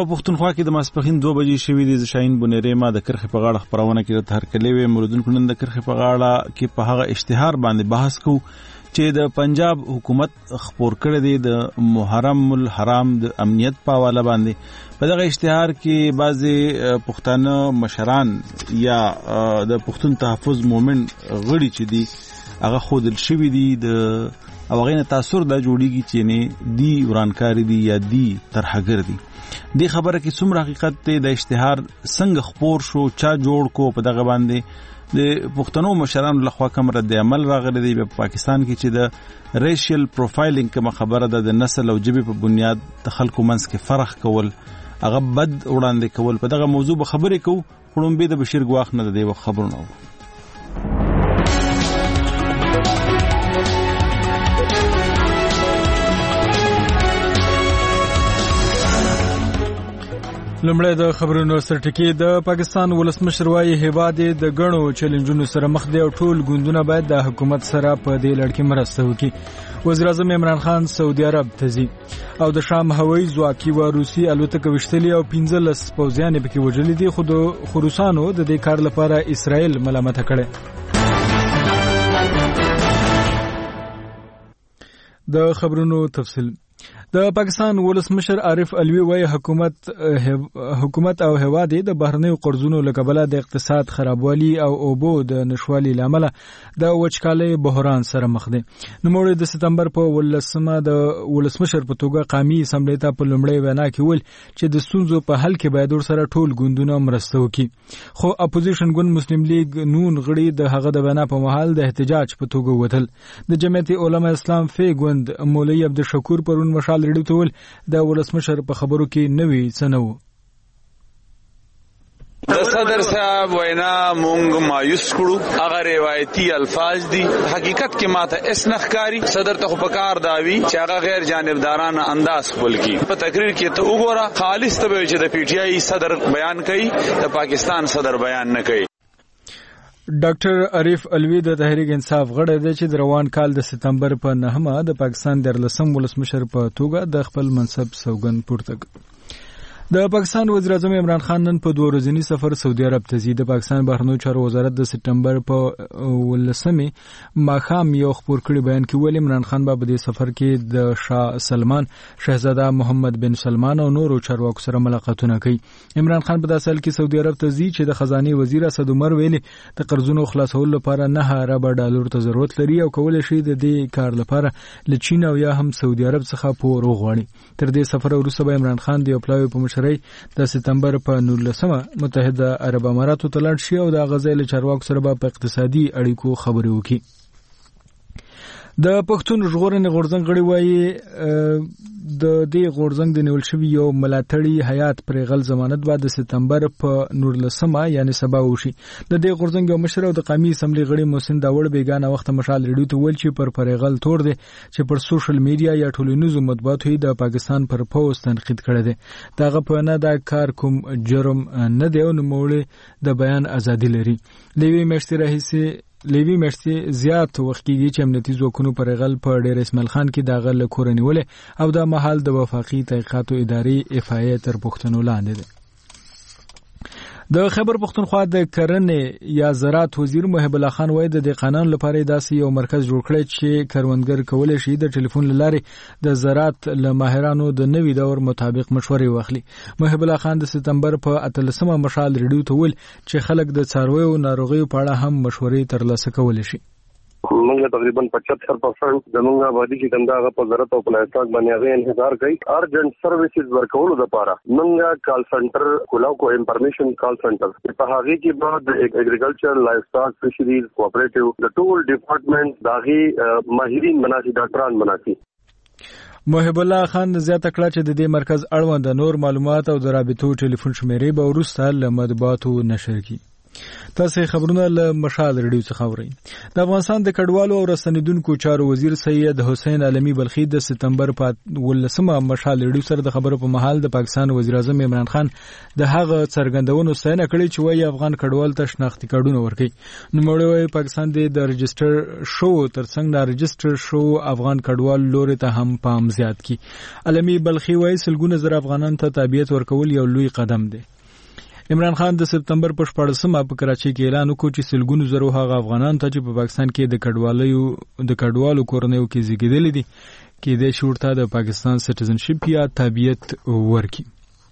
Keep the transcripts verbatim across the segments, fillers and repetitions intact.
پښتونخوا کې د ماسپښین دوه بجې شوې دي. شاهین بنيري ما د کرخې په غاړه خبرونه کې د هرکلې وې مولودونکو نن د کرخې په غاړه کې په هغه اشتهار باندې بحث کو چې د پنجاب حکومت خپور کړی دی د محرم الحرام د امنیت په حواله باندې. په دغه اشتهار کې بعضې پښتانه مشران یا د پښتون تحفظ مومنټ غړي چې دي هغه ښودل شوي دي د او هغې نه تاثر دا جوړېږي چې یعنې دی ورانکاري دي یا دی ترهګر دي. دې خبره کې څومره حقیقت دی، د اشتهار څنګه خپور شو، چا جوړ کو، په دغه باندې د پښتنو مشرانو لخوا کوم رد عمل راغلی دی. په پاکستان کې چې د ریشل پروفایلینګ کومه خبره ده د نسل او ژبې په بنیاد د خلکو منځ کې فرق کول، هغه بد وړاندې کول، په دغه موضوع به خبرې کوو. خړومبې د بشیر ګواښ نه د دې وخت خبرونه وو. لمړی د خبرونو سرټکی. د پاکستان ولسمشر وايي هیواد د غنو چیلنجونو سره مخ دی او ټول ګوندونه باید د حکومت سره په دې لړ کې مرسته وکړي. وزیر اعظم عمران خان سعودي عرب ته ځي او د شام هوایي ځواکي و روسي الوتکه وشتلې او پنځلس پوځیان پکې وژلي دي، خو د خروسانو د دې کار لپاره اسرائیل ملامت کړي. د خبرونو تفصیل. د پاکستان ولسمشر عارف علوي وايي حکومت حکومت او هواد د بهرنیو قرضونو لکبله د اقتصاد خرابوالي او اوبو د نشوالي لامل د وچکالۍ بحران سره مخ دي. نوموړي د سپتمبر په ولسمه د ولسمشر په توګه قومي اسمبلی ته په لومړی وینا کې ویل چې د ستونزو په حل کې باید ورسره ټول ګوندونه مرسته وکړي، خو اپوزیشن ګوند مسلم لیگ نون غړي د هغه د وینا په محل د احتجاج په توګه وتل. د جمعیت علما اسلام فی ګوند مولوی عبدالشکور پرون مشال ریډیو ته ویل د ولسمشر په خبرو کې نوي څه نه وو. د صدر صاحب وینا مونږ مایوس کړو، هغه روایتي الفاظ دي، حقیقت کې ماته اس نخکاری. صدر ته په کار داوی چې هغه غیر جانبدارانه انداز خپل کی. په تقریر کې ته وګوره خالص ته چې د پی ټی آی صدر بیان کوي، د پاکستان صدر بیان نه کوي. ډاکټر عارف علوي د تحریک انصاف غړی دی چې د روان کال د سپتمبر په نهمه د پاکستان د لسم ولسمشر په توګه د خپل منصب سوګند پورته کړ. د پاکستان وزیر اعظم عمران خان نن په دوه ورځني سفر سعودي عرب ته ځي. د پاکستان بهرنیو چارو وزارت د سپتمبر په ولسمې ماښام یو خپور کړي بیان کې ویلي عمران خان به په دې سفر کې د شاه سلمان، شهزاده محمد بن سلمان او نورو چارواکو سره ملاقاتونه کوي. عمران خان په داسې حال کې سعودي عرب ته ځي چې د خزانه وزیر اسد عمر ویلي د قرضونو خلاصولو لپاره نه ارب ډالر ته ضرورت لري او کولای شي د دې کار لپاره له چین او یا هم سعودي عرب څخه پور وغواړي. تر دې سفر وروسته به عمران خان د پلاوی په مشرۍ د سپتمبر په نولسمه متحده عرب اماراتو ته لاړ شي او د غزل چارواکو سره په اقتصادي اړیکو خبرې وکړي. د پښتون ژغورنې غورځنګ غړي وايي د دې غورځنګ د نیول شوی یو ملاتړي حیات پرغل ضمانت بعد د سپتمبر په نولسمه یعنی سبا وشي. د دې غورځنګ یو مشر او د قومي اسمبلی غړي محسن داوړ بیگانه وخت مشال ریډیو ته ویل چې پر پرغل تور دي چې پر سوشل میډیا یا ټولنیزو مطبوعاتو د پاکستان پر پوسټ تنقید کړی دی. داغه په نه دا کار کوم جرم نه دی او نوموړي د بیان ازادي لري. لوی مشتي راهیسي لیوی مرسي زیات وخت کېږي چې امنیتي ځواکونو پر غل په ډیر اسماعیل خان کې دا غل کورنیولې او د محل د وفاقي تحقیقاتو ادارې اف آی تر پښتنو لاندې ده. د خیبر پښتونخوا د کرنې یا زراعت وزیر محب الله خان وایي د قانون لپاره داسې یو مرکز جوړ کړی چې کروندګر کولای شي د ټلیفون لارې د زراعت له ماهرانو د نوي دور مطابق مشورې واخلي. محب الله خان د سپتمبر په اتلسمه مشال ریډیو ته ویل چې خلک د څارویو ناروغیو په اړه هم مشورې ترلاسه کولی شي. منګه تقریبا پچहत्तर پرسنټ زمونږ آبادی چې څنګه په زراعت او پلاستیک باندې هغه انتظار کوي. ارجنٹ سرویسز ورکولو لپاره منګه کال سنټر کولاو کو انفارمیشن کال سنټر په هغه کې بعد اګریکلچر لایف سټاک فشریز کوآپریټیو د ټول ډپارټمنټ داغي ماهرین مناسي ډاکټران مناسي. محب الله خان زیاته کړه چې د دې مرکز اړوند نور معلومات او د رابطو ټلیفون شمیرې به وروسته له مطبوعاتو نشر کړي. تاسو خبرونه له مشال ریډیو څخه اورئ. د افغانستان د کډوالو او رسنیدونکو چارو وزیر سید حسین علمی بلخی د سپتمبر په ولسمه مشال ریډیو سره د خبرو په محل د پاکستان وزیر اعظم عمران خان د هغه څرګندونو ستاینه کړې چې وايي افغان کډوال ته شناختی کارډونه ورکړي. نو موږ پاکستان د رجستر شو ترڅنګ د رجستر شو افغان کډوال لوري ته هم پام زیات کی. علمی بلخی وايي سلګونه زر افغانان ته تابعیت ورکول یو لوی قدم دی. عمران خان د سپتمبر په شپاړسمه په کراچۍ کې اعلان وکړ چې سلګونو زرو هغه افغانان ته چې په پاکستان کې د کډوالو د کډوالو کورنیو کې زیږیدل دي کې د شورته د پاکستان سټیزنشپ یا تابعیت ورکړي.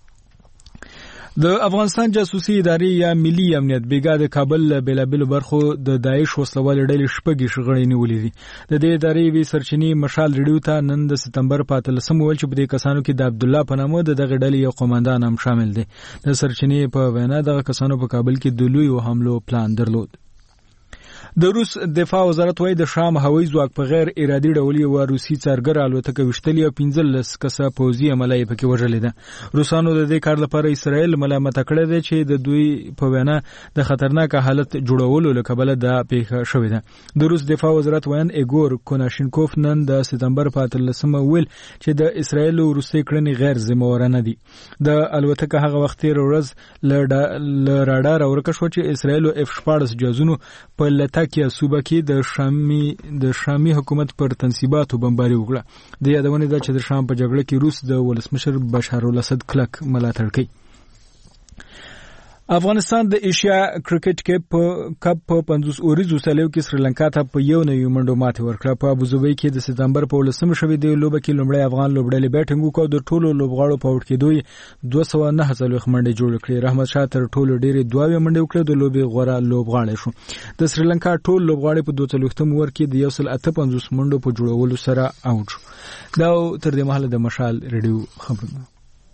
د افغانستان جاسوسي ادارې یا ملي امنیت بیګا د کابل بلابل برخو د داعش وسلوال ډلې شپږ شغړې نیولې دي. د دې ادارې وی سرچینی مشال ریډیو ته نن د سپتمبر په اتلسم ول چې په دې کسانو کې د عبد الله په نامه د دغه ډلې یو قوماندان هم شامل دي. د سرچینی په وینا دغه کسانو په کابل کې د لوی حملو پلان درلود. د روس دفاع وزارت وايي د شام هوایي ځواک په غیر ارادي ډول یو روسي څارګر الوتکه وشتلې او پنځلس کسه پوځي عملیات پکې وژلې ده. روسانو د دې کار لپاره اسرائیل ملامت کړی دی چې د دوی په وینا د خطرناک حالت جوړولو لپاره د پیښه شوې ده. د روس دفاع وزارت وایي ایګور کوناشینکوف نن د سپتمبر په اتلسمه ویل چې د اسرائیل روسي کړنې غیر ذمہوارانه دي. د الوتکه هغه وخت تیر ورځ ل راډار اورکه شو چې اسرائیل اف شپاړس جازونو په لته کې صوبه کې د شامي د شامي حکومت پر تنصیباتو بمباري وکړه. د یادونه ده چې د شام په جګړه کې روس د ولسمشر بشار الاسد کلک ملاتړ کوي. افغانستان د ایشیا کرکټ کپ په پنځوس اوریزو سالیو کې سریلانکا ته په یو نوي منډو ماتې ورکړه. په ابوظبي کې د سپتمبر په ولسمه شوې د لوبه کې لومړی افغان لوبډلې بیټینګ وکړ. د ټولو لوبغاړو په وټ کې دوی دوه سوه نهه څلوېښت منډې جوړ کړې. رحمت شاه تر ټولو ډېرې دوه منډې وکړې. د لوبې غوره لوبغاړی شو. د سریلانکا ټول لوبغاړي په دوه څلوېښتم اوور کې د یو سل اته پنځوس منډو په جوړولو سره اوټ شو. دا تر دې مهاله د مشال ریډیو خبرونه.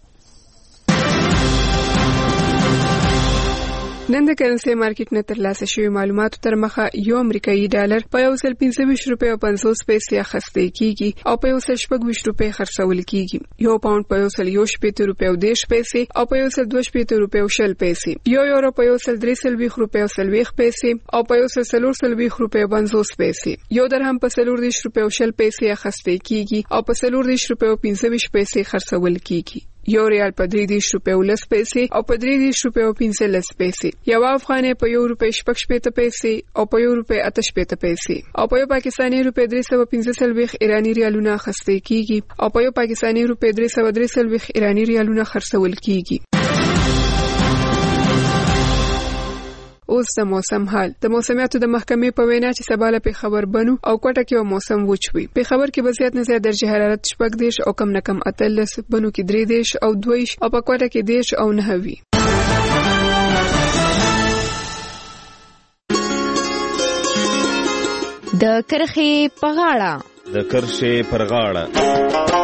نن د کرنسي مارکیټ نه ترلاسه شوی معلوماتو تر مخه یو امریکایي ډالر په یو سل پنځه ویشت روپۍ او پنځوس پیسې اخیستل کیږي او په یو سل شپږ ویشت روپۍ خرڅول کیږي. یو پاوند په یو سل یو شپېته روپۍ او دېرش پیسې او په یو سل دوه شپېته روپۍ او شل پیسې. یو یورو په یو سل درې څلوېښت روپۍ او څلوېښت پیسې او په یو سل څلور څلوېښت روپۍ او پنځوس پیسې. یو درهم په څلور دېرش روپۍ او شل پیسې اخیستل کیږي او په څلور دېرش روپۍ او پنځه ویشت پیسې خرڅول کیږي. یو ریال په درې دېرش روپۍ او لس پیسې او په درې دېرش روپۍ او پنځلس پیسې. یو افغانۍ په یو روپۍ شپږ شپېته پیسې او په یو روپۍ اته شپېته پیسې او په یو پاکستاني روپۍ درې سوه پنځه څلوېښت ایراني ریالونه اخیستل کیږي او په یو پاکستاني روپۍ درې سوه درې څلوېښت ایراني ریالونه خرڅول کیږي. اوس د موسم حال. د موسمیاتو د محکمې په وینا چې سبا له پېښور بنو او کوټه کې موسم وچ وي. پېښور کې به زیات نه زیات درجه حرارت شپږ دېرش او کم نه کم اتلس، بنو کې درې دېرش او دوه او په کوټه کې دېرش او نهه وي. د کرښې په غاړه د کرښې پر غاړه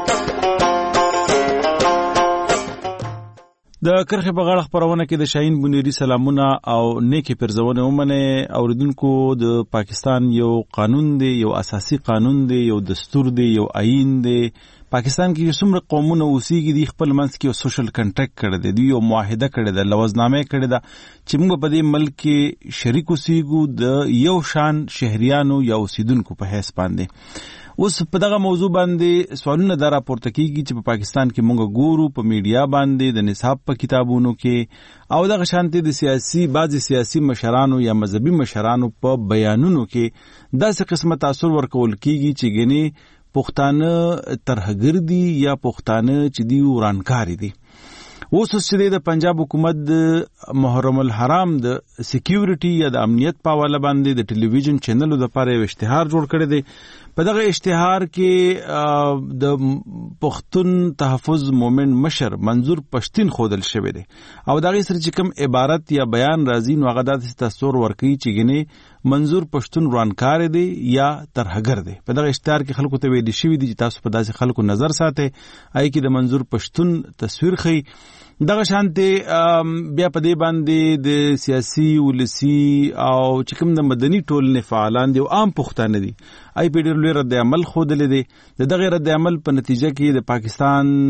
د کرخې په غاړه خبرونه کې د شاهین بنيري سلامونه او نیکی پرزونه ومنه. اوریدونکو د پاکستان یو قانون دی، یو اساسي قانون دی، یو دستور دی، یو آئین دی. پاکستان کې څومره قومونه اوسېږي دي خپل منځ کې یو سوشل کنټریکټ کړی دی، یو معاهده کړی ده، لوزنامه کړی ده چې موږ په دې ملک کې شریک اوسېږو د یو شان شهریانو یا اوسیدونکو په حیث باندې. اوس په دغه موضوع باندې سوالونه دا راپورته کیږي چې په پاکستان کې موږ ګورو په میډیا باندې د نصاب په کتابونو کې او دغه شانتي د سیاسي بعضي سیاسي مشرانو یا مذهبي مشرانو په بیانونو کې داسې قسمه تاثر ورکول کیږي چې ګنې پښتانه ترهګر دي یا پښتانه چې دی ورانکاري دي. اوس چې د پنجاب حکومت د محرم الحرام د سکیورټي یا د امنیت په حواله باندې د ټلویزیون چینلو د لپاره یو اشتهار جوړ کړی دی. په دغه اشتهار کې د پښتون تحفظ مومنت مشر منظور پښتين خودل شوی دی او دغه سره چې کوم عبارت یا بیان راځي نو هغه د تصور ورکوي چې ګنې منظور پښتون روانکار دی یا ترهګر دی. په دغه اشتهار کې خلکو ته ویل شوی دی چې تاسو په داسې خلکو نظر ساتئ آی کې د منظور پښتون تصویر خي. دغه شانته بیا په دې باندې د سیاسي ولسی او چې کوم د مدني ټولنې فعالان دي او عام پښتانه دي آی په ډېر لوی رد عمل خوده لیدي. د دغه رد عمل په نتیجه کې د پاکستان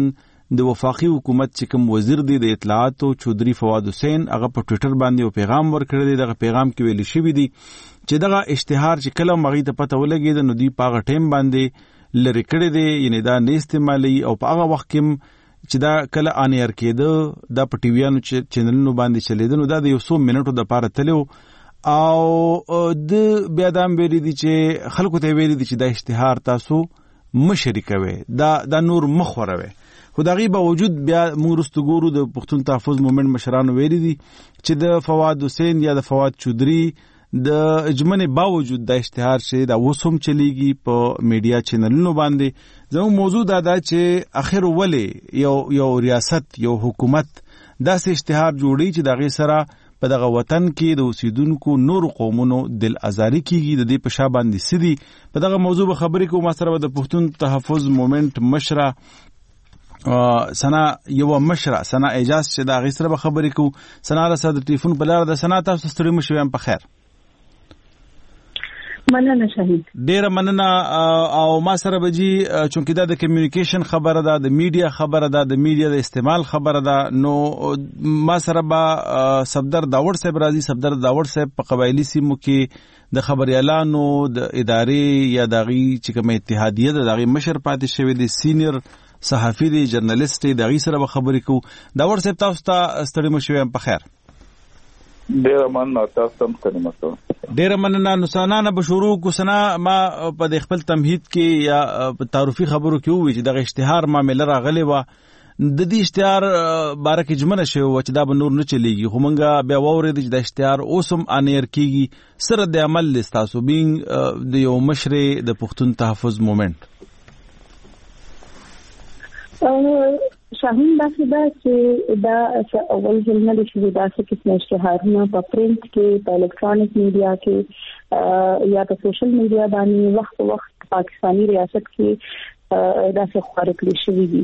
د وفاقي حکومت چې کوم وزیر دی د اطلاعاتو چودري فواد حسین هغه په ټوئیټر باندې یو پیغام ورکړی دی. دغه پیغام کې ویل شوی دی چې دغه اشتهار چې کله مغې ته پته ولګید نو دی په هغه ټیم باندې لری کړی دی، یعنی دا نه استعمالي او په هغه وخت کې چې دا کله ان ایر کېده دا په ټي ویانو چینلونو باندې چلیدل نو دا د یو څو منټو د پاره تلو او د بیا دا ویلي دي چې خلکو ته ویلي دي چې دا اشتهار تاسو مشرکوي، دا دا نور مخوروي. خو دغه باوجود بیا موږ رستو ګورو د پښتون تحفظ مومنت مشرانو ویلي دي چې د فواد حسین یا د فواد چودري د اجمنه باوجود د اشتهار شه دا وسوم چلیږي په میډیا چینلونو باندې. زموږ موضوع دا ده چې اخر ولې یو یو ریاست یو حکومت داسې اشتهار جوړي چې دغه سره په دغه وطن کې د اوسیدونکو نور قومونو دل ازاري کیږي. د دې په شا باندې سدي په دغه موضوع به خبرې کوم. ما سره د پښتون تحفظ مومنت مشره سنا یو مشره سنا اجازه چې دا غي سره به خبرې کوو. سنا را سره د ټلیفون په لار د سنا تاسو ستړي مشو یم په خیر. مننه شهید، ډیره مننه. او ما سره بجی چونکه دا د کمیونیکیشن خبره ده، د میډیا خبره ده، د میډیا د استعمال خبره ده، نو ما سره به صفدر داوړ صاحب راځي. صفدر داوړ صاحب په قبایلی سیمو کې د خبريالانو د ادارې یا دغه چې کوم اتحادیه د دغه مشر پاتې شوی دی، سینیئر صحافي دی، جرنالیست دی، دغه سره به خبرې کوو. داوړ صاحب تاسو ته ستړي مشو یم په خیر. ډیره مننه تاسو هم ستړي مشو. ډیره مننه. نو سنانه به شروع کو. سنا ما په خپل تمهید کې یا په تعارفي خبرو کې وی چې دغه اشتهار معاملې راغلی و. د دې اشتهار باره کې جمله شوی و چې دا به نور نه چلیږي، خو مونږ بیا واورېد چې د اشتهار اوسم انیر کیږي. سره د عمل لستاسو بینګ د یو مشر د پښتون تحفظ مومنت شاهین داسې ده چې دا اول ځل نه شي داسې کیسه اشتهارونه په پرنٹ کې، په الکترونیک میډیا کې یا په سوشل میډیا باندې وخت وخت پاکستانی ریاست کې دا څه خبرې کړې شوې دي.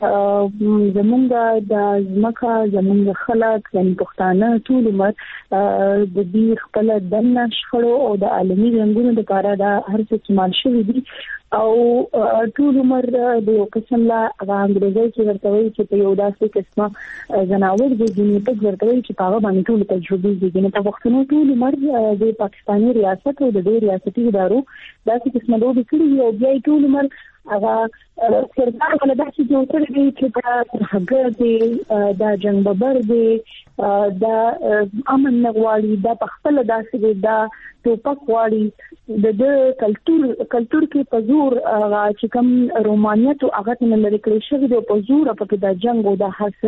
زمونږ د ځمکه زمونږ خلک یعنی پښتانه ټول عمر د دې خپل دنه شخړو او د عالمي رنګونو لپاره دا هر څه استعمال شوی دي او ټول عمر د یو قسم لا انګریزي چې ورته وایي چې په یو داسې قسمه زناور د جنیټک ورته وایي چې هغه باندې ټول تجربه دي. نه په وختونو ټول عمر د پاکستاني ریاست او د دې ریاستي ادارو داسې قسمه دوه کړي او بیا ټول عمر هغه سرکار ولا داسې جوړ کړی دی چې دا هغه دی دا جنگ ببر دی دا امن نغواړي دا په خپل داسې دا ټوپک واړي د د کلچر کلچر کې په زور چې کوم رومانیت او هغه نه لري کړی شوی دی په زور په د جنگ او د حس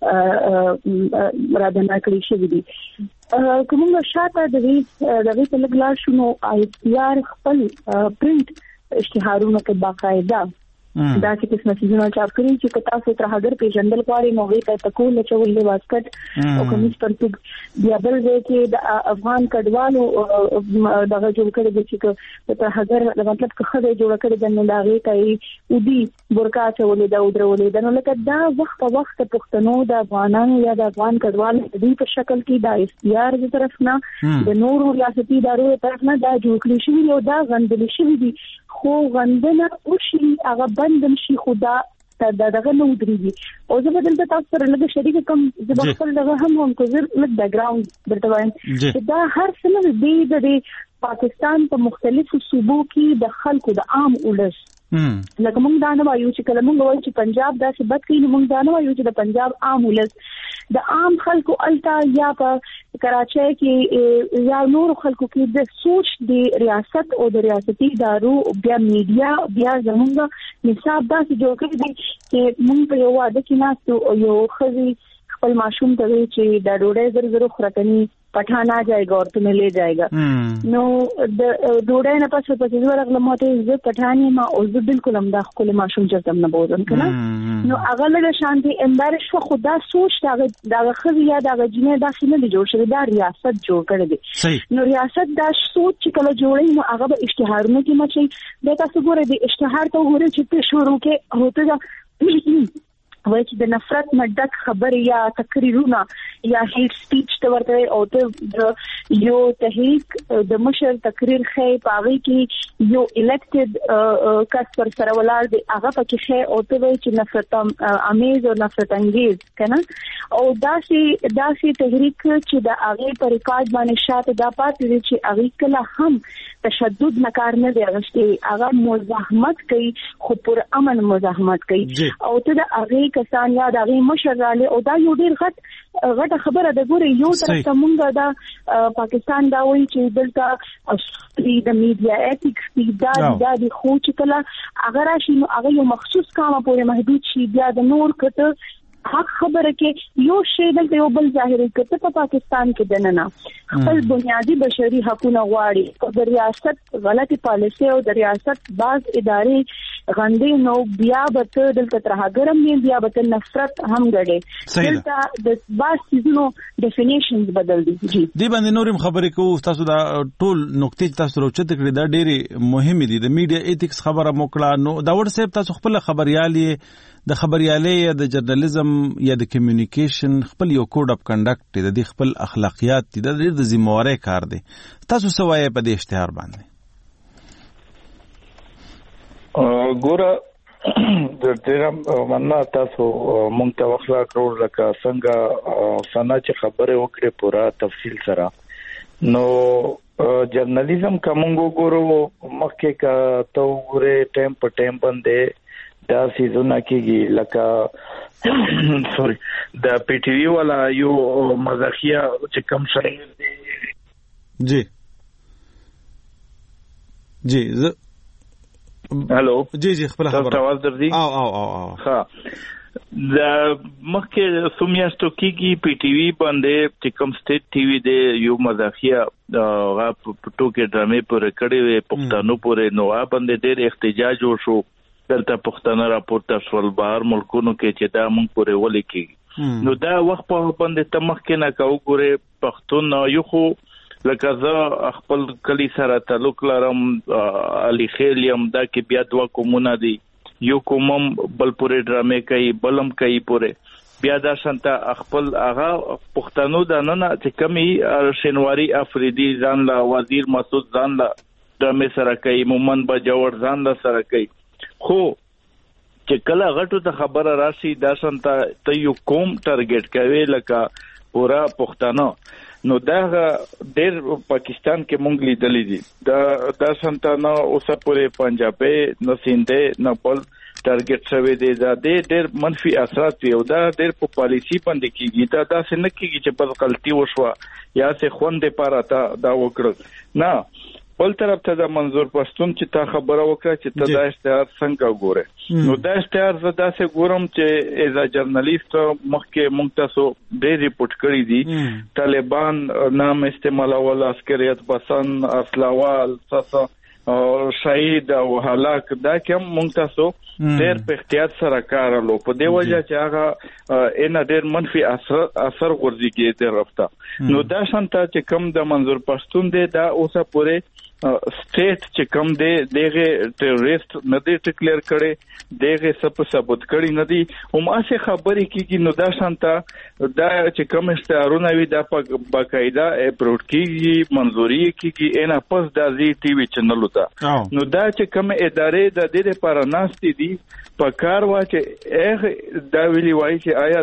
را د نکړی شوی دی. کومه شاته د دې د دې په لګلا شنو آی پی آر خپل پرنٹ اشتهارونو کې باقاعده دا چې کس مسیزونه چاپ کړی چې تاسو تر هغه پیژندل غواړي نو غوښته تکول چولې واسکټ او کمیس پرتګ بیا بل ځای کې د افغان کډوالو دغه جوړ کړی د چې تر هغه مطلب که خدای جوړ کړی د نو لاغې ته ودي برکا چولې دا ودرولې د نو لکه دا وخت په وخت پښتنو د افغانانو یا د افغان کډوالو د دې په شکل کې د اختیار د طرف نه د نورو ریاستي ادارو طرف نه دا جوړ کړی شوی او دا غندل شوی دي خو غندنه او شي هغه بندم شي خدا دا دغه نو درېږي او زه بدل ته تاسو سره لږ شریک کوم زه به خپل دغه هم هم کو زر لږ بیک ګراوند درته وایم چې دا هر څه نه دی د پاکستان په مختلفو صوبو کې د خلکو د عام ولس لکه موږ دا نه وایو چې کله موږ وایو چې پنجاب دا څه بد کوي نو موږ دا نه وایو چې د پنجاب عام ولس د عام خلکو الټا یا په کراچۍ کې یا نور خلکو کې د سوچ د ریاست او د ریاستي ادارو بیا میډیا بیا زموږ نصاب داسې جوړ کړی دی چې موږ په یو واده کې ناستو یو ښځې خپل ماشوم ته وایي چې دا ډوډۍ زر زر خوراکني پټھانا جائے گا اور تمہیں لے جائے گا نو ډوډۍ نه پس په دې ورغله ماته زه پټھانی ما او زه بالکل هم دا خپل ماشوم چرته نه بوزم کنه نو هغه له شانتي امبارش خو خدا سوچ دا دا خزي یا دا جنې دا څنګه دی جوړ شوی دا ریاست جوړ کړی دی نو ریاست دا سوچ چې کله جوړی نو هغه به اشتهارونه کې مچي دا تاسو ګورئ د اشتهار ته ګورئ چې په شروع کې هوته دا وای چې د نفرت نه ډک خبرې یا تقریرونه یا هیټ سپیچ ته ورته او ته یو تحریک د مشر تقریر خې پاوي کې یو الیکټډ کس پر سره ولاړ دی هغه پکې خې او ته وای چې نفرت امیز او نفرت انگیز کنه او داسې داسې تحریک چې د هغه پر ریکارډ باندې شاته دا پاتې دي چې هغه کله هم تشدد نکار نه دی غشتي هغه مزاحمت کوي خو پر امن مزاحمت کوي او ته د هغه کسان یا د هغه مشر راله او دا یو ډیر غټ غټه خبره ده ګوره یو طرف ته مونږ دا پاکستان دا وایي چې دلته د میډیا ایتیکس دا د د خو چې کله هغه راشي نو هغه یو مخصوص کامه پورې محدود شي بیا د نور کته حق خبره کې یو شی دلته یو بل ظاهري کته په پاکستان کې دننه خپل بنیادی بشري حقوقونه غواړي او د ریاست غلطي پالیسي او د ریاست باز ادارې غندې نو بیا به دلته ترهګرم نه بیا به نفرت هم غړي دلته د باز سيزونو ډیفینیشنز بدل دي جی دی باندې نورم خبرې کوو تاسو دا ټول نقطې تاسو راوچت کړی دا ډېری مهمه دي د میډیا ایتیکس خبره موکړه نو دا ور صاحب تاسو خپل خبريالي د خبريالي یا د جرنالیزم یا د کمیونیکیشن خپل یو کوډ اف کنډکټ د خپل اخلاقیات دي د ډېر د ذمہواری کار دی تاسو سوای په دې اشتهار باندې ګوره د دې مننه تاسو مونږ ته اخلاق ورو لکه څنګه سنا چې خبره وکړه پورا تفصیل سره نو جرنالیزم کومو ګورو مخکې کا تو ګوره ټیم په ټیم باندې دا سيزونه کېږي لکه سوري د پی ټی وی والا یو مزاخیه چې کم شای جی جی ز هالو جی جی خپل خبره تاسو आवाज درځي او او او ها د مخکې سومیاستو کېږي پی ټی وی باندې چې کم سټیټ ټي وی د یو مزاخیه غا پټو کې ډرامې پورې کړې وې پښتنو پورې نو باندې ډېر احتجاج وشو دلته پښتنه راپورته شول بهر ملکونو کې چې دا مونږ پورې ولې کېږي نو دا وخت په باندې تمخ کې نه کاو ګوره پښتون یو خو لکه زه خپل کلی سره تعلق لرم علي خیلیم دا کې بیا دوا کومونه دي یو کومم بل پورې ډرامې کوي بلم کوي پورې بیا دا شانته خپل هغه پښتنو د نن چې کمی شینواری افریدي ځان لا وزیر مسعود ځان لا ډرامې سره کوي مومن بجور ځان لا سره کوي خو چې کله غټو ته خبره راشي دا شانته ته یو کوم ټارګټ کوي لکه پورا پښتانه نو دا ډېر پاکستان کې مونږ لیدلې دي دا دا شانته نو اوسه پورې پنجابي نو سینده نه بل ټارګټ شوی دی دا ډېر منفي اثرات وي او دا ډېر په پالیسی باندې کېږي دا داسې نه کېږي چې په غلطي وشوه یا څه خوندې پاره تا دا وکړ نه بل طرف ته د منظور پښتون چې تا خبره وکړه چې ته دا اشتهار څنګه ګوره نو دا اشتهار زه داسې ګورم چې ایز ا جرنالیست مخکې مونږ تاسو ډېر ریپورت کړی دي طالبان نام استعمالول عسکریت پسند اصلاوال څه شهید او هلاک دا کوم مونږ تاسو ډېر په احتیاط سره کارلو په دی وجه چې هغه ان ډېر منفي اثر اثر ورځي کې تر رفته نو دا شانته چې کم د منظور پښتون دی دا اوسه پورې سټیټ چې کم دی دغه ټیرریست نه دی ټیکلیر کړي دغه سپ ثبوت کړي نه دی هم اسه خبرې کیږي نو دا شانته دا چې کم استعارونه وي دا په باقاعده اپروډ کیږي منځوري کیږي ان پس د زی ټي وی چینل وتا نو دا چې کم ادارې د دې لپاره ناشتي دي په کار وا چې اغه دا ویلي وایي چې آیا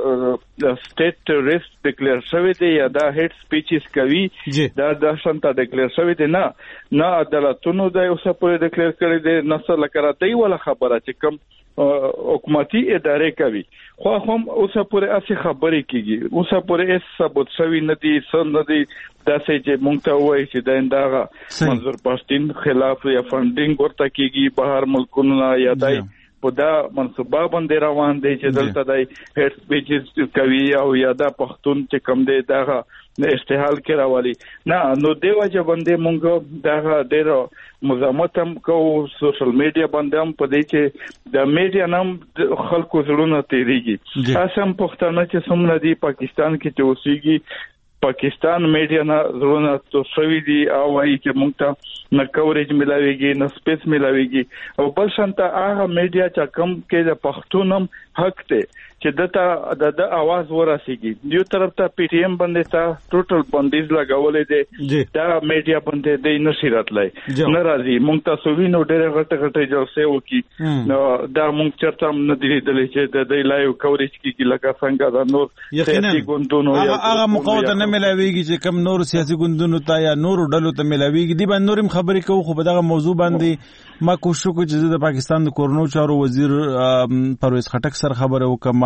دا سټیټ ټیرریست ډیکلیر شوی دی یا دا هیټ سپیچز کوي دا د شانته ډیکلیر شوی دی نه نه عدالتونو د یو څه په ډیکلیر کړی دی نسل کراتی ولا خبره چې کوم حکومتي ادارې کوي خو هم اوسه پورې اسی خبرې کیږي اوسه پورې اس ثبوت شوی نه دي سن نه دي داسې چې مونږ ته وایي چې د انداغه منظور پښتون خلاف یا فندینګ ورته کیږي بهر ملکونو یا دای په دا منصوبه باندې روان دي چې دلته دای هیټ سپیچز کوي او یا دا پښتون چې کم دی داغه استحال کې راولي نه نو دیو چې باندې مونږ داغه ډېر مزاحمت هم کو سوشل میډیا باندې هم په دې چې د میډیا نام خلکو زړونه تیریږي تاسو هم پښتانه چې څومره دي پاکستان کې چې اوسېږي پاکستان میډیا نه زرونه تو شوی دي او وايي چې موږ ته نه کوریج ملاويږي نه سپیس ملاويږي او بل شانته هغه میډیا چې کم کې د پښتونم حق ته چې دته د اواز ورسیږي یو طرف ته پی ټی ایم باندې تا ټوټل بندیز لګولې دي دا میډیا باندې د نشرات لای ناراضي موږ تاسو وینو ډېر غټه غټه جلسه وکي نو دا موږ چرته نه دي دلې چې د دې لایو کوریج کې لکه څنګه دا نور سیاسي ګوندونو هغه مقاومت نه ملاويږي چې کم نور سیاسي ګوندونو ته یا نور ډلو ته ملاويږي دی باندې نورم خبرې کوو خو په دغه موضوع باندې ما کوشش وکړ چې د پاکستان د کورونو چارو وزیر پرویز خټک سره خبره وکم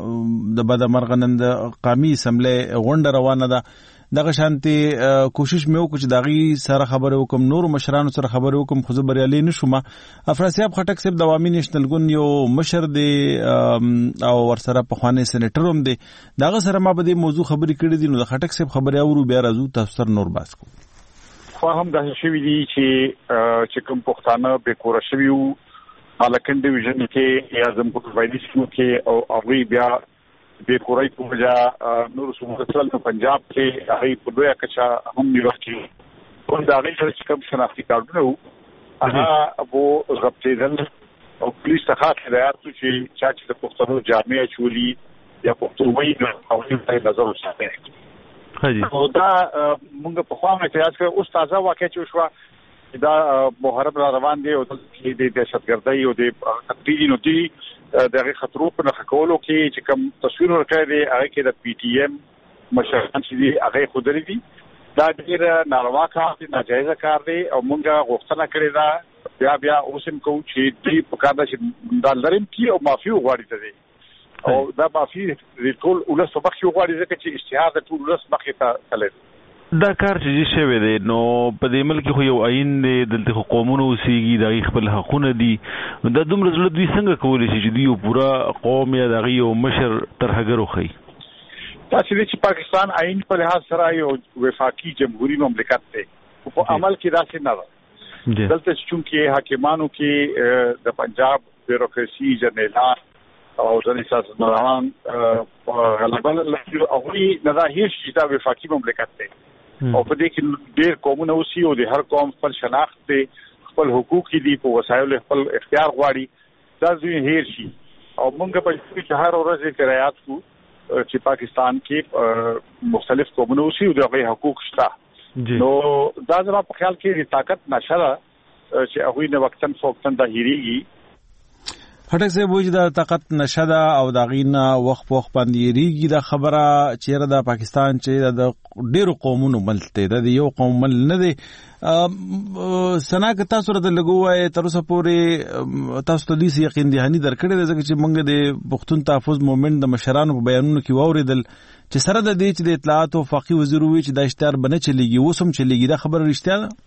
د بدمرغنند قومي اسمبلی غونډه روانه ده دغه شانتي کوشش مې وکړ چې دغه سره خبره وکم نور مشرانو سره خبره وکم خو زه بریالي نشوم افراسیاب خټک صاحب د عوامي نېشنل ګوند یو مشر دی او ورسره په خوانې سېنیټر هم دی دغه سره ما به د موضوع خبرې کړې دي نو د خټک صاحب خبره اورو بیا راځو تاسو سره نور باس کو خو هم د شوی دي چې چې کوم پښتانه به کور شوی وو الکن ډیویژن کې یا زموږ په وایډیسکو کې او هغه بیا به کورای په وجا نور سمسل په پنجاب کې هغه په دوه کچا هم نیوکي او دا غي چې کوم شناختی کارتونه وو هغه ابو غبطیدل او پولیس ته هدایت چې چا چې د پښتنو جامع چولی یا پښتونوي او په نظر وساتي او دا موږ په خوا کې یاد کړو اوس تازه واقع چې شو دا محرم را روان دی او د دهشتګردۍ او د تقریبا نو دي دغه خطرو په نخښ کولو کې چې کوم تصویر ورکړی دی هغه کې د پی ټی ایم مشران چې دی هغه خودري دي دا ډېر ناروا کار دی ناجایز کار دی او موږ غوښتنه کړې ده بیا بیا اوسم کوو چې دې په کار د دا لرم کې او معافي وغواړي ته او دا معافي د ټول ولس په بخښ وغواړي ځکه چې اشتهار د ټول ولس مخې ته تللی دا کار چې شوی دی نو په دې ملک خو یو عین دی دلته قومونو اوسېږي د خپل حقونه دي دا دومره زړه دوی څنګه کولی شي چې دوی یو پوره قوم یا دغه یو مشر ترهګر وښیي تاسو دې چې پاکستان عین په لحاظ سره یو وفاقي جمهوریت مملکت دی په عمل کې داسې نه ده دلته چې حاکمانو کې د پنجاب بیوروکراسي جنرالان او ځنې سیاستمداران غلبه لري او هغوی نه دا هیڅ چې دا وفاقي مملکت دی او په دې کې ډېر قومونه اوسي او د هر قوم خپل شناخت دی خپل حقوق دي په وسایلو خپل اختیار غواړي دا دوی هیر شي او موږ په چې هر ورځ کې رعایت کوو چې پاکستان کې مختلف قومونه اوسي او دغه حقوق شته نو دا زما په خیال کې د طاقت نشه ده چې هغوی نه وختن فوقتن دا هیریږي خټک صاحب وایي دا طاقت نشه ده او د هغې نه وخت په وخت باندې یېرېږي دا خبره چېرې د پاکستان چې د ډېرو قومونو ملک دی دا د یو قوم مل نه دی سنا که تاسو راته لږ ووایئ تر اوسه پورې تاسو ته داسې یقین دهاني درکړې ده ځکه چې موږ د پښتون تحفظ مومنټ د مشرانو په بیانونو کې واورېدل چې سره د دې چې د اطلاعاتو وفاقي وزیر ووایي چې دا اشتهار به نه چلېږي اوس هم چلېږي دا خبره رښتیا ده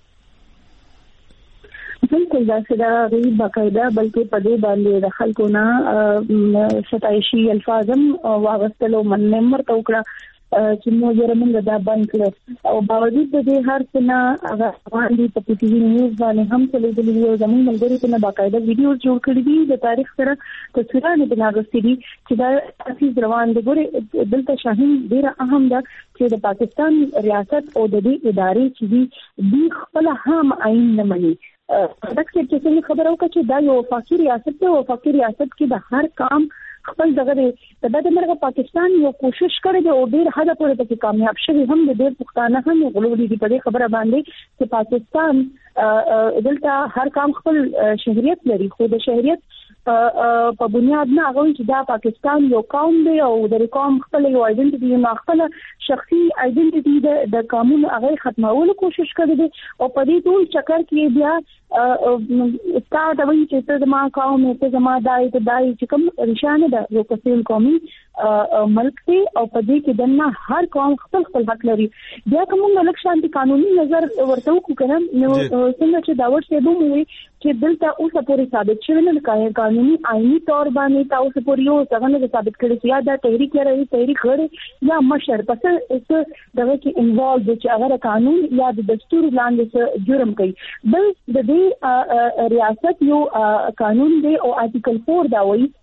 بالکل دا سره غي باقاعده بلکې په دې باندې د خلکو نه ستایشي الفاظم واغستلو منم ورته وکړه چې مو یې موږ دا بند کړ او باوجود د دې هر څه نه هغه باندې په ټي وي نیوز باندې هم چلېدلې یو زموږ ملګري ته باقاعده ویډیوز جوړ کړي دي د تاریخ سره تصویرونه بناغستې دي چې دا اساس روان دي ګوره دلته شاهین ډیر اهم ده چې د پاکستان ریاست او د دې ادارې چې دي خپل هم عین نه مني دغه چې څنګه خبرو کوي چې دا یو وفاقي ریاست دی او وفاقي ریاست کې د هر کام خپل دغه دی د دې مرګ پاکستان یو کوشش کړی دی او ډیر حد پورې ته کامیاب شوی هم د ډیر پښتانه هم غلوړي دي په دې خبره باندې چې پاکستان دلته هر کام خپل شهریت لري خو د شهریت په بنیاد نه هغه چې دا پاکستان یو قوم دی او د قوم خپل یو ایډنټیټي نه خپل شخصي ایډنټیټي د قانون هغه ختمولو کوشش کړی دی او په دې ټول چکر کې بیا استاد د وایي چې ته زما قوم ته زما دای ته دای چې کوم رشانه ده یو کثیر قومي ملک دی او په دې کې دنه هر قوم خپل خپل حق لري بیا کوم ملک شانتي قانوني نظر ورته وکړم نو څنګه چې دا ورته دومره چې دلته اوسه پوری ثابت شوی نه کای قانوني آئینی تور باندې تاسو پوری یو څنګه ثابت کړی چې یا دا تحریک لري تحریک غړي یا مشر پس اس دغه کې انوالو چې هغه قانون یا د دستور لاندې جرم کوي بل د دې ریاست یو قانون دی او آرټیکل فور دا وایي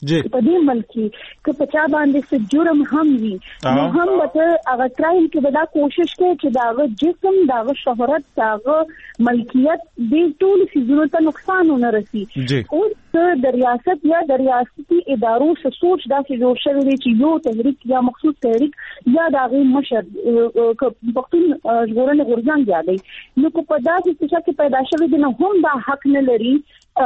په دې ملک کې که په چا باندې څه جرم هم وي نو هم به هغه ټرایل کې به دا کوشش کوي چې دا هغه جسم دا هغه شهرت دا هغه ملکیت دې ټول څیزونو ته نقصان ونه رسي. اوس د ریاست یا د ریاستي ادارو څخه سوچ دا چې جوړ شوی دی چې یو تحریک یا مخصوص تحریک یا د هغه مشر پښتون ژغورنې غورځنګ یادي نو په داسې څه کې پیدا شوی دی نو هم دا حق نه لري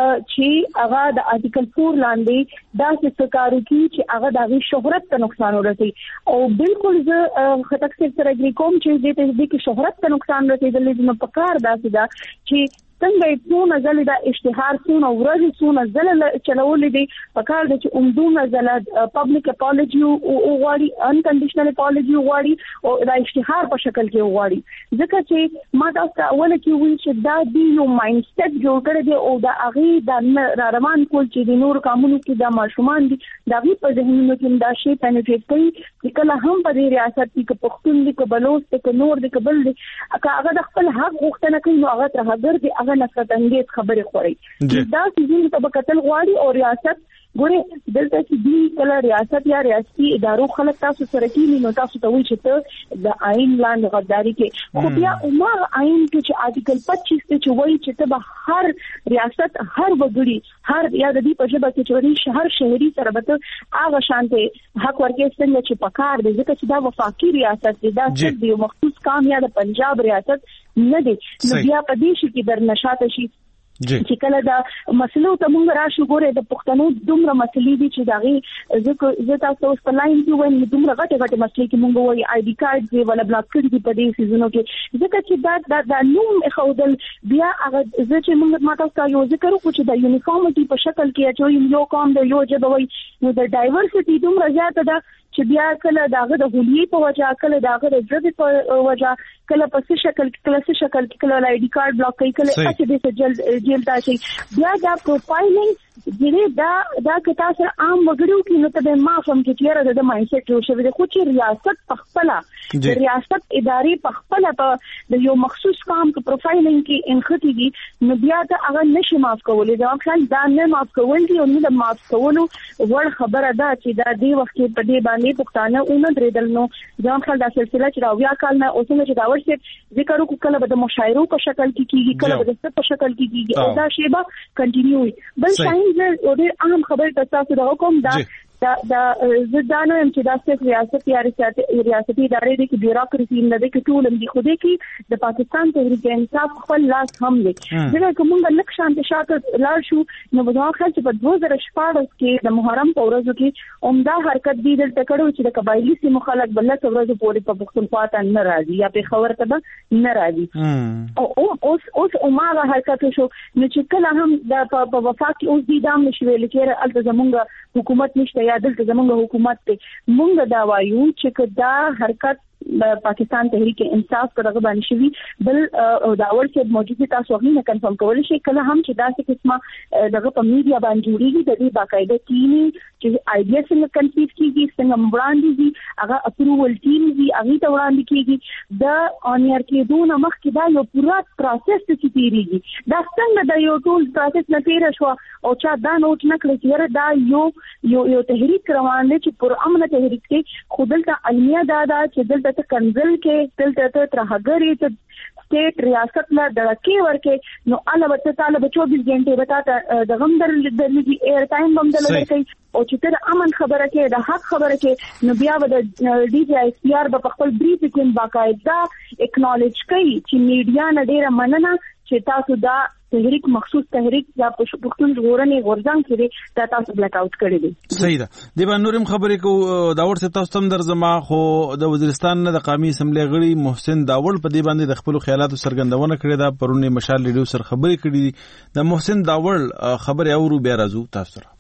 چې هغه د آرټیکل فور لاندې داسې څکارو کی چې هغه د هغه شهرت ته نقصان ورسي او بالکل زه خطک سره اګری کوم چې دې ته دې کې شهرت ته نقصان رسیدلې نو پکار داسې دا چې څنګه څونه ځله دا اشتهار څونه ورځ څونه ځله چلولې دي پکار د چې عمدونه ځله پبلک اپولوژي او غواړي انکنډیشنل اپولوژي غواړي او دا اشتهار په شکل کې غواړي ځکه چې ما تاسو ته اول کې وی چې دا دی یو مایند سټ جوړ کړی دی او دا هغه د روان کول چې د نور قانونو کې د ماشومان دي دا وی په ذهنونو کې دا شی پنیټریټ کوي چې کله هم په دې ریاست کې پښتون دي که بلوچ دي که نور دي که بل دي هغه د خپل حق غوښتنه کوي نو هغه تر هغه دي هغه نفرت انګیز خبرې خوري دا چې ته په قتل غواړي او ریاست ګوره دلته چې دی کله ریاست یا ریاستي ادارو خلک تاسو سره کېني نو تاسو ته وایي چې ته د آئین لاندې غداري کې خو بیا عمر آئین کې چې آرټیکل پچیس ته چې وایي چې ته به هر ریاست هر وګړي هر یا د دې په ژبه کې چې وایي شهر شهري سره به هغه شانته حق ورکې څنګه چې پکار دی ځکه چې دا وفاقي ریاست دی دا څه دی مخصوص کام یا د پنجاب ریاست نه دی نو بیا په دې شي کې در نشاته شي چې کله دا مسلو ته مونږ راشو ګوره د پښتنو دومره مسلې دي چې داغي زه زه تاسو په لاین کې وایم دومره غټه غټه مسلې کې مونږ وایي آی ډي کارت دی ولا بلاک کړي دي په دې سيزونو کې ځکه چې دا د نوم خودل بیا هغه زه چې مونږ ماته تاسو یو ذکر وکړو چې د یونیفارمټي په شکل کې چې یو قوم د یو ژبه وایي نو د ډایورسټي دومره زیاته ده چې بیا کله داغه د هولیې په وجه کله داغه د ژبې په وجه کله په څه شکل کله څه شکل کله آی ډي کارت بلاک کوي کله اته دې جل جیل تا شي بیا دا پروفایلینګ دې دا دا که تاسو عام وګړو کې نو ته ما فهم کې چیرې د مایند سیټ جوړ شوی دی خو چې ریاست په خپل د ریاست ادارې په خپل په د یو مخصوص کام په پروفایلینګ کې انختی دي نو بیا ته هغه نشي معاف کولای دا خپل دا نه معاف کول دي او نه معاف کولو ور خبره ده چې دا دی وخت په دې باندې پښتانه اونې درېدل نو ځان خل دا سلسله چې راویا کال نه اوسنه چې دا ورسې ذکر وکړو کله به د مشاعرو په شکل کې کیږي کله به د څه په شکل کې کیږي او دا شی به کنټینیو بل شاین او ډېر اهم خبره تاسو دا کوم دا دا دا زدانو هم چې دا ست ریاست یا ریاستي ریاستي ادارې د کې بیوروکراسي نه د کې ټول دي خو دې کې د پاکستان تحریک انصاف خپل لاس هم دی ځکه کومه لک شانت شاته لاړ شو نو په هغه خل چې په دوه زره شپږ کې د محرم په ورځو کې عمده حرکت دی د تکړو چې د قبایلی سیمو خلک بل څه ورځې پورې په پښتونخوا ته نه راځي یا په خبر ته نه راځي او اوس اوس عمره حرکت شو نو چې کله هم د په وفاق اوس دي دام نشوي لکه الته زمونږ حکومت نشته یا دلته زمونږ حکومت ته مونږ دا وایو چې دا حرکت پاکستان تحریک انصاف پر هغه باندې شوی بل دا ور چې موجوده تاسو هغه نه کنفرم کول شي کله هم چې دا څه قسمه دغه په میډیا باندې جوړیږي د دې باقاعده ټیمي چې آیډیا څنګه کنسیو کیږي څنګه وړاندې دي هغه اپروول ټیم دي هغه ته وړاندې کیږي د اونیر کې دونه مخکې دا یو پورا پروسس ته تیریږي دا څنګه د یو ټول پروسس نه تیر شو او چا دا نوٹ نه کړی چې دا یو یو یو تحریک روان دي چې پر امن تحریک کې خودلته علمیه دا دا چې دلته ته کنزل کې دلته ته ترهګری ته سټیټ ریاست لا دړکې ورکې نو علاوه تعالی به چوبیس غنټه وتا د غم در درلږي ایر ټایم بم دل ورکې او چې تر امن خبره کې د حق خبره کې نو بیا د ډي جی اس پی آر په خپل بریف کې باقاعده اکنالج کوي چې میډیا نه ډیره مننه چې تاسو دا تحریک مخصوص تحریک یا پښتون ژغورنې غورځنګ کې دا تاسو بلیک اوټ کړی دی صحیح ده د باندې نورم خبرې کو دا ورته تاسو هم درځما خو د وزیرستان نه د قومي اسمبلی غړي محسن داوړ په دې باندې د خپل خیالاتو څرګندونه کړې ده پرونی مشال لیډو سره خبرې کړې دي د محسن داوړ خبرې اورو بیا راځو تاسو سره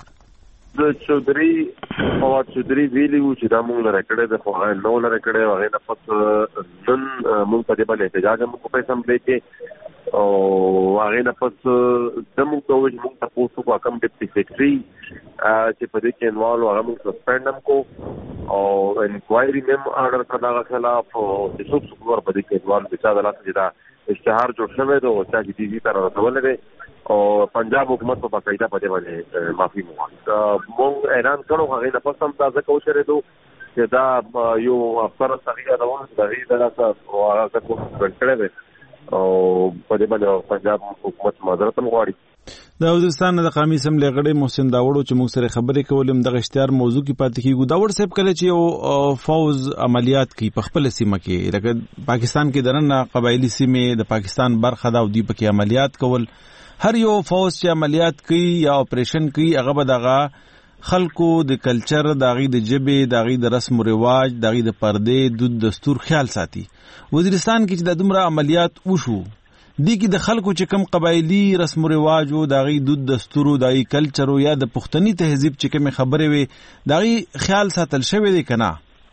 د چودري او چودري ویلی و چې دا مونږ لره کړې ده خو نو لره کړې هغه نه پات نن مونږ په دې باندې احتجاج هم کو په اسمبلی کې او هغه نه پس د موږ ته وایي موږ تاسو کو کم ډیپټي سیکرټري چې په دې کې انوالو هغه موږ سسپند هم کو او انکوایري هم آرډر کړه خلاف او د څو څو په دې کې انوالو د چا د لاس جدا اشتهار جوړ شوی دی او چې د دې تر رسول دی او پنجاب حکومت په باقاعده په دې باندې معافي مغواړي موږ اعلان کړو هغه نه پس هم تازه کوو چې چې دا یو افسر صحیح دا وایي دا غي دراسه او هغه کوم کړی او په دې باندې پنجاب حکومت معذرت مغواړي. د وزیرستان د قومي اسمبلی غړي محسن داوړو چې موږ سره خبرې کولم د اشتهار موضوع کې پاتې کیږي. داوړ صاحب کله چې یو فوز عملیات کوي په خپل سیمه کې لکه پاکستان کې درنه قبایلی سیمه د پاکستان برخه دا او دی په کې عملیات کول هر یو فوز چې عملیات کوي یا اپریشن کوي هغه به دغه خلکو د کلچر داغي د جبه داغي د رسم او رواج داغي د پردې دود دستور خیال ساتي. وزیرستان کې چې د دومره عملیات وشو دی کې د خلکو چې کم قبایلی رسم او رواج او داغي دود دستور او داغي کلچر او یا د پښتني تهذیب چې کوم خبره وي داغي خیال ساتل شوی دی کنه.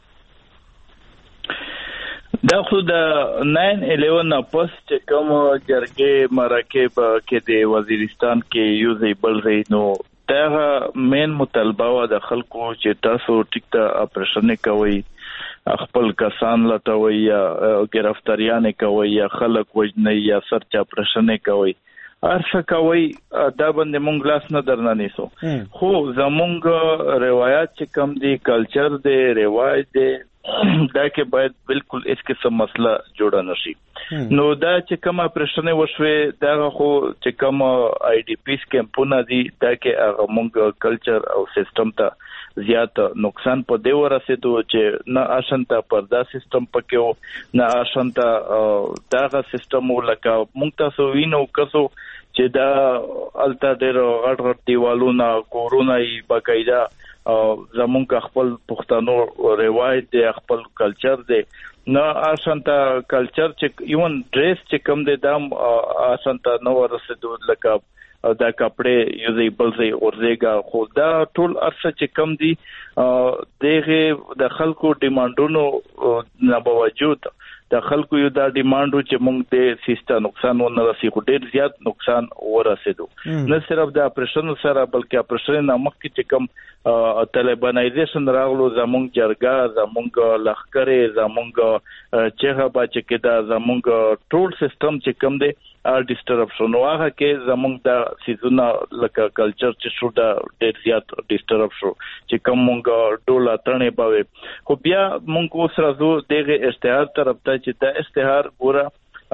دا خو د ناین الیون پس چې کوم جرګې مرکب کې د وزیرستان کې یو ځای بل ځای نو دا مین مطالبه و د خلکو چې تاسو ټیک ته اپریشن کوي خپل کسان لټوي یا گرفتاریان کوي یا خلک وجنه یا سرچ اپریشن کوي ارڅه کوي دا باندې مونږ لاس نه درنه نیسو خو زمونږ روایت چې کم دي کلچر دی رواج دی دا کې باید بالکل اس قسم مسله جوړه نشي. نو دا چې کوم اپریشن وشوي دا خو چې کوم آی ډی پیس کیمپونه دي دا کې هغه مونږ کلچر او سیستم ته زیات نقصان په دی ورسېدو چې نه آشنتا پردا سیستم پکې نه آشنتا داغه سیستم ولکه مونږ تاسو وینو کسو چې دا الته ډېر غټ غټ دیوالونه کورونه یې باقاعده زمونږ خپل پښتنو روایت دی خپل کلچر دی نه آسانتا کلچر چې ایون ډریس چې کوم دی دا آسانتا نو ورسېدو لکه دا کپڑے یو ځای بل ځای ورځيګا خو دا ټول ارڅه چې کم دي دغه د خلکو ډیمانډونو نه باوجود د خلکو یو دا ډیمانډو چې موږ د سیستم نقصان ونه رسي خو ډیر زیات نقصان ورسېدو نه صرف د اپریشن سره بلکې اپریشن نه مخکې چې کم طالبانایزیشن راغلو زمونږ جرګه زمونږ لخرې زمونږ چېغه با چې کدا زمونږ ټول سیستم چې کم دی ار ډیسټربشن واغه کې زمونږ د سیزونه لکه کلچر چې شو دا ډیر زیات ډیسټرب شو چې کوم مونږ ټول اترنه پاوي خو بیا مونږ اوس راځو دغه اشتهار طرف ته چې دا اشتهار ګوره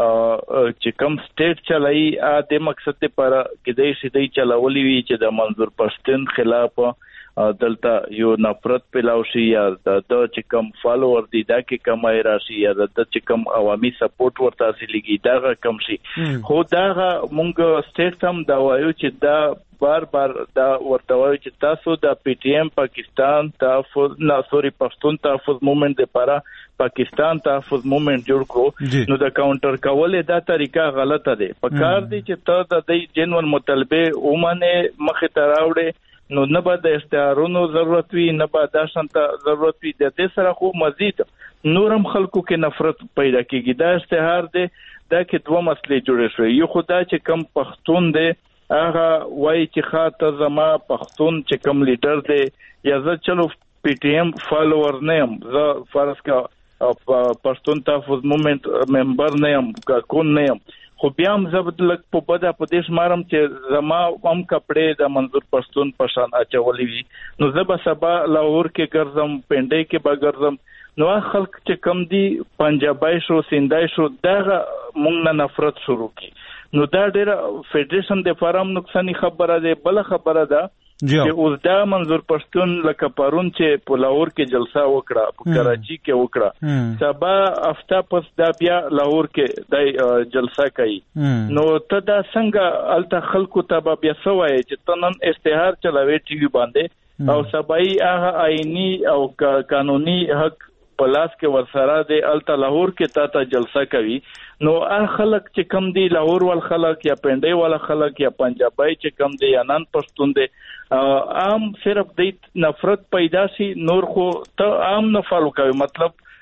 چې کوم سټیټ چلای ا د مقصد لپاره کې د شي دی چلاولي وی چې د منظور پښتون خلاف دلته یو نفرت پیلاو شي یا د چې کوم فالوور دي دا کې کمای راشي یا د چې کوم عوامي سپورټ ورته اصليږي دا کم شي خو دا مونږ سټیټ هم دا وایو چې دا بار بار دا ورته وایو چې تاسو د پی ټی ایم پاکستان تحفظ نه سوري پښتون تحفظ موومېنټ لپاره پاکستان تحفظ موومېنټ جوړ کړو نو د کاونټر کولې دا طریقه غلطه ده په کار دي چې ته د دې جنون مطالبه اومنه مخه تراوړې نو نه به د اشتهارونو ضرورت وي نه به د شانته ضرورت وي د دې سره خو مزید نورم خلکو کې نفرت پیدا کیږي دا اشتهار دی دا کې دوه مسلې جوړې شوې یو خدای چې کم پښتون دی هغه وایي چې خاطر زما پښتون چې کم لیډر دی یا زه چلو پی ټی ایم فالوور نه یم زه فرض کا پښتون تحفظ موومېنټ ممبر نه یم کون نه یم خو بیا هم زبد لک په بده په دې شمارم چې زما هم کپڑے د منظور پښتون پشان اچولې وي نو زب سبا لاهور کې ګرځم پنډې کې به ګرځم نو خلک چې کم دي پنجابای شو سیندای شو دا مونږ نه نفرت شروع کی نو دا ډیره فدریشن د فارم نقصان خبره ده بل خبره ده چې اوس دا منظور پښتون لکه پرون چې په لاهور کې جلسه وکړه په کراچي کې وکړه سبا هفته پس دا بیا لاهور کې د جلسه کوي نو ته دا څنګه الته خلکو ته بیا سوای چې تنن اشتهار چلاوي ټي وي باندې او سبای هغه آئینی او قانوني حق پلاس کې ورسره د الته لاهور کې تا ته جلسه کوي نو ا خلک چې کم دی لاهور ول خلک یا پنډي ول خلک یا پنجابای چې کم دی یا نن پښتون دی عام صرف د نفرت پیدا شي نور خو ته عام نه فالو کوي مطلب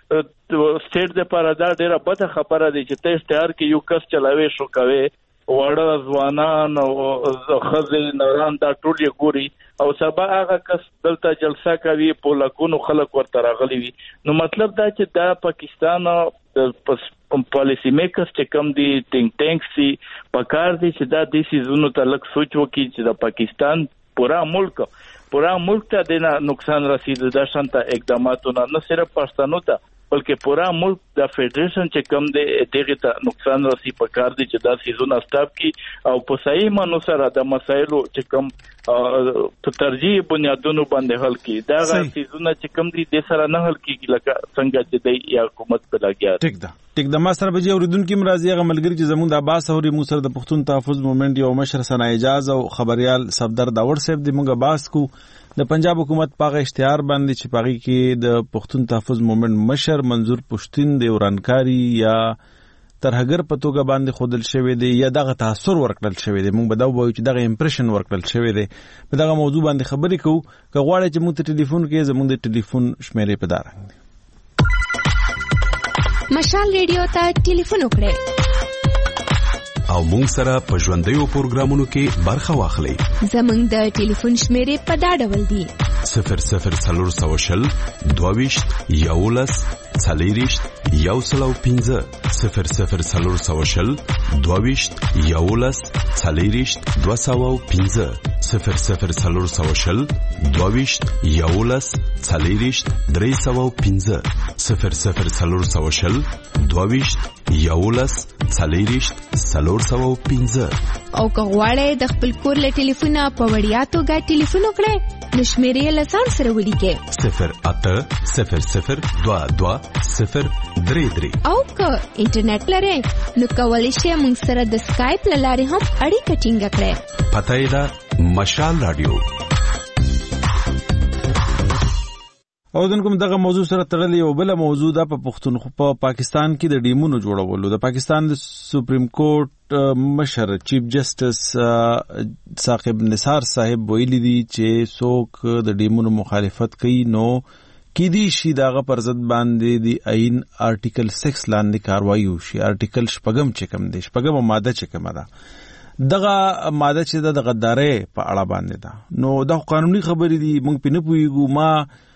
سټیټ د لپاره دا ډیره بده خبره ده چې ته اشتهار کې یو کس چلاوي شو کوي وړه ځوانان او خزې نران دا ټول یې ګوري او سبا هغه کس دلته جلسه کوي په لکونو خلک ورته راغلي وي. نو مطلب دا چې دا پاکستان د پالیسی میکرز چې کم دي ټینک ټینکس سي پکار دي چې دا د سيزونو ته لک سوچ وکړي چې د پاکستان پورا ملک پورا ملک ته د نقصان رسیدو د شانته اقداماتونه نه صرف پښتنو ته بلکې پورا ملک د فدریشن چې کم دی دغه ته نقصان رسی پکار دي چې دا سيزونه استاب کی او په صحیح مانو سره د مسایلو چې کم په ترجیح بنیادونو باندې حل کی دا سيزونه چې کم دي د سره نه حل کیږي لکه څنګه چې د یا حکومت په لاګیا ټیک ده ټیک ده ما سره بجې اوریدونکو مرضی غ ملګری چې زموږ د عباس اوري مو سره د پښتون تحفظ موومېنټ یو مشر سنا اجازه او خبريال صفدر داور صاحب د موږ عباس کو د پنجاب حکومت پاغه اشتهار باندې چې پاغي کې د پښتون تحفظ موومېنټ مشر منظور پښتون د ورانکاری یا ترهګر په توګه باندې خودل شوی دی یا دغه تاثیر ورکړل شوی دی. موږ به دا وایو چې دغه امپریشن ورکړل شوی دی. په دغه موضوع باندې خبرې کوو که غواړئ چې موږ ته ټلیفون کې زموږ د ټلیفون شمیرې په دارنګ دی. مشال ریډیو ته ټلیفون وکړئ او مونږ سره په ژوندیو پروګرامونو کې برخه واخلئ. زموږ د ټلیفون شمیرې په دا ډول دي: صفر صفر څلور سوه شل دوه ویشت یولس څلېرویشت یو سل او پنځه صفر صفر څلور سوه شل دوه ویشت یولس څلېرویشت دوه سوه او پنځه صفر صفر څلور سوه شل دوه ویشت یولس څلېرویشت درې سوه او پنځه صفر صفر څلور سوه شل دوه ویشت یولس څلېرویشت څلور سوه او پنځه. او که غواړئ د خپل کور له ټلیفونه په وړیا توګه ټلیفون وکړئ نو شمیرې له ځان سره ولیکئ: صفر اته صفر صفر دوه دوه صفر درې درې. او که انټرنیټ لرئ نو کولی شئ موږ سره د سکایپ له لارې هم اړیکه ټینګه کړئ. پته یې ده مشال رادیو. او دنه کوم دغه موضوع سره تړلې یو بل موضوع ده په پښتونخوا په پاکستان کې د ډیمونو جوړولو. د پاکستان د سپریم کورټ مشر چیف جسټس ثاقب نثار صاحب ویلي دي چې څوک د ډیمونو مخالفت کوي نو کې دي شي دغه پر ضد باندې دی عین آرټیکل سکس لاندې کاروایی وشي. آرټیکل شپږم چې کوم دی شپږم ماده چې کومه ده دغه ماده چې د غدارۍ په اړه باندې ده نو د قانوني خبرې دي موږ په نه پوهیږو. ما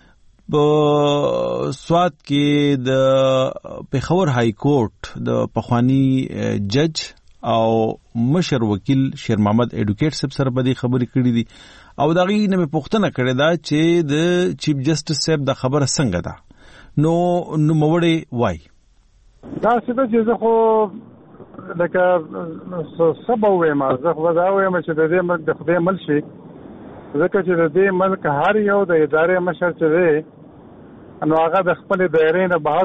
په سوات کې د پېښور های کورټ د پخوانی جج او مشر وکیل شیر محمد ایډوکیټ صاحب سره په دې خبرې کړې دي او دغه نه مې پوښتنه کړې ده چې د چیف جسټس صاحب د خبره څنګه ده نو نو موړې وای دا څه چې زه خو لکه سبا وایم زه خو دا وایم چې د دې ملک د خدای مل شي ځکه چې د دې ملک هر یو د ادارې مشر چې دی نو هغه د خپل دایرې نه بهر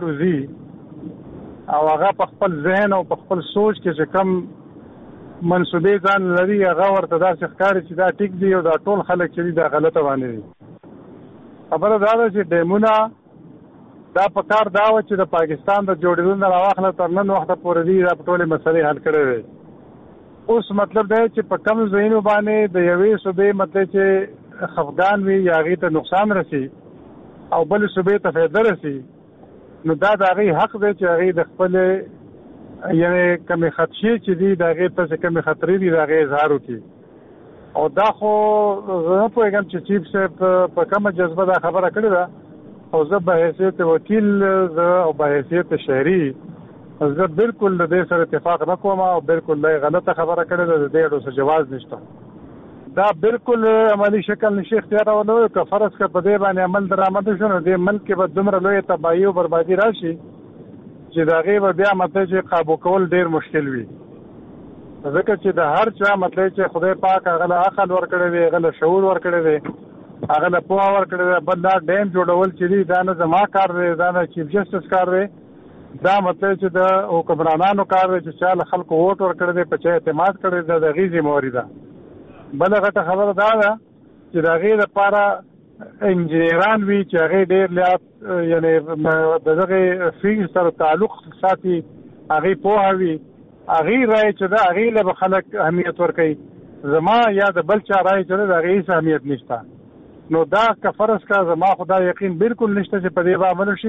وځي او هغه په خپل ذهن او په خپل سوچ کې چې کم منسوبې ځان لري هغه ورته داسې ښکاري چې دا ټیک دی او دا ټول خلک چې دي دا غلطه باندې دي. خبره دا ده چې ډیمونه دا په کار دا و چې د پاکستان د جوړېدو نه راواخله تر نن وخته پورې دي دا ټولې مسلې حل کړې وي. اوس مطلب دی چې په کم ځایونو باندې د یوې صوبې مطلب چې خفګان وي یا هغې ته نقصان رسي او بلې صوبې ته فایده رسي نو دا د هغې حق دی چې هغې د خپلې یعنې کمې خدشې چې دي د هغې ته چې کمې خطرې دي د هغې اظهار وکړي. او دا خو زه نه پوهېږم چې چیف صاحب په کومه جذبه دا خبره کړې ده او زه به حیثیت وکیل زه او به حیثیت شهري زه بالکل د دې سره اتفاق نه کوم او بالکل دا غلطه خبره کړې ده. د دې اړو څه جواز نشته. دا بالکل عملی شکل نشي اختیارولو که فرض که په دې باندې عمل درآمده شو نو دې ملک کې به دومره لویه تباهي او بربادي راشي چې د هغې به بیا مطلب چې قابو کول ډېر مشکل وي. ځکه چې د هر چا مطلب چې خدای پاک هغه له عقل ورکړی دی هغه له شعور ورکړی دی هغه له پوهه ورکړی دی بل دا ډیم جوړول چې دي دا نه زما کار دی دا نه چیف جسټس کار دی دا مطلب چې د حکمرانانو کار دی چې چا له خلکو ووټ ورکړی دی په چا اعتماد کړی دی د هغې ذمهواري ده. بله غټه خبره دا ده چې د هغې دپاره انجینران وي چې هغې ډېر لیات یعنې د دغې فیلډ سره تعلق ساتي هغې پوهه وي هغې رایې چې ده هغې له به خلک اهمیت ورکوي. زما یا د بل چا رایې چې ده د هغې هېڅ اهمیت نشته. نو دا که فرض کا زما خو دا یقین بالکل نشته چې په دې به عمل وشي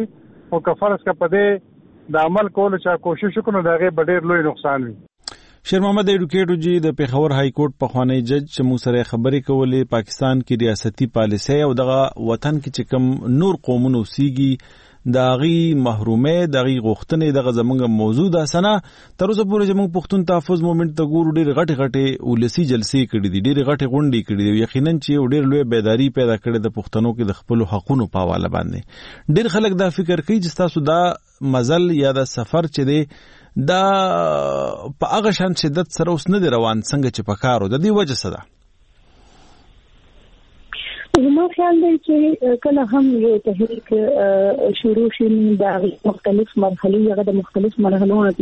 او کفرس کا پدې د عمل کولو چا کوشش وکړو دا غي ډېر لوی نقصان وي. شیر محمد ایډوکیټو جی د پیښور های کورټ په خوانی جج چې مو سره خبرې کولې پاکستان کې ریاستي پالیسي او دغه وطن کې چې کوم نور قومونو سیږي داغي محرومه داغي غوښتنې دغه زمونږ موضوع ده سنه تر اوسه پورې زمونږ پښتون تحفظ موومېنټ ته ګورو ډېر غټي غټي ولسی جلسې کړې دي ډېر غټي غونډې کړې دي یقینا چې ډېر لوی بیداری پیدا کړې د پښتنو کې د خپل حقوقو په حواله باندې ډېر خلک دا فکر کوي چې تاسو دا مزل یا د سفر چې دی دا په هغه شان شدت سره اوس نه دی روان څنګه چې پکارو د دې وجه څه ده؟ زما خیال دی چې کله هم یو تحریک شروع شي د مختلف مرحلې هغه د مختلف مرحلو نه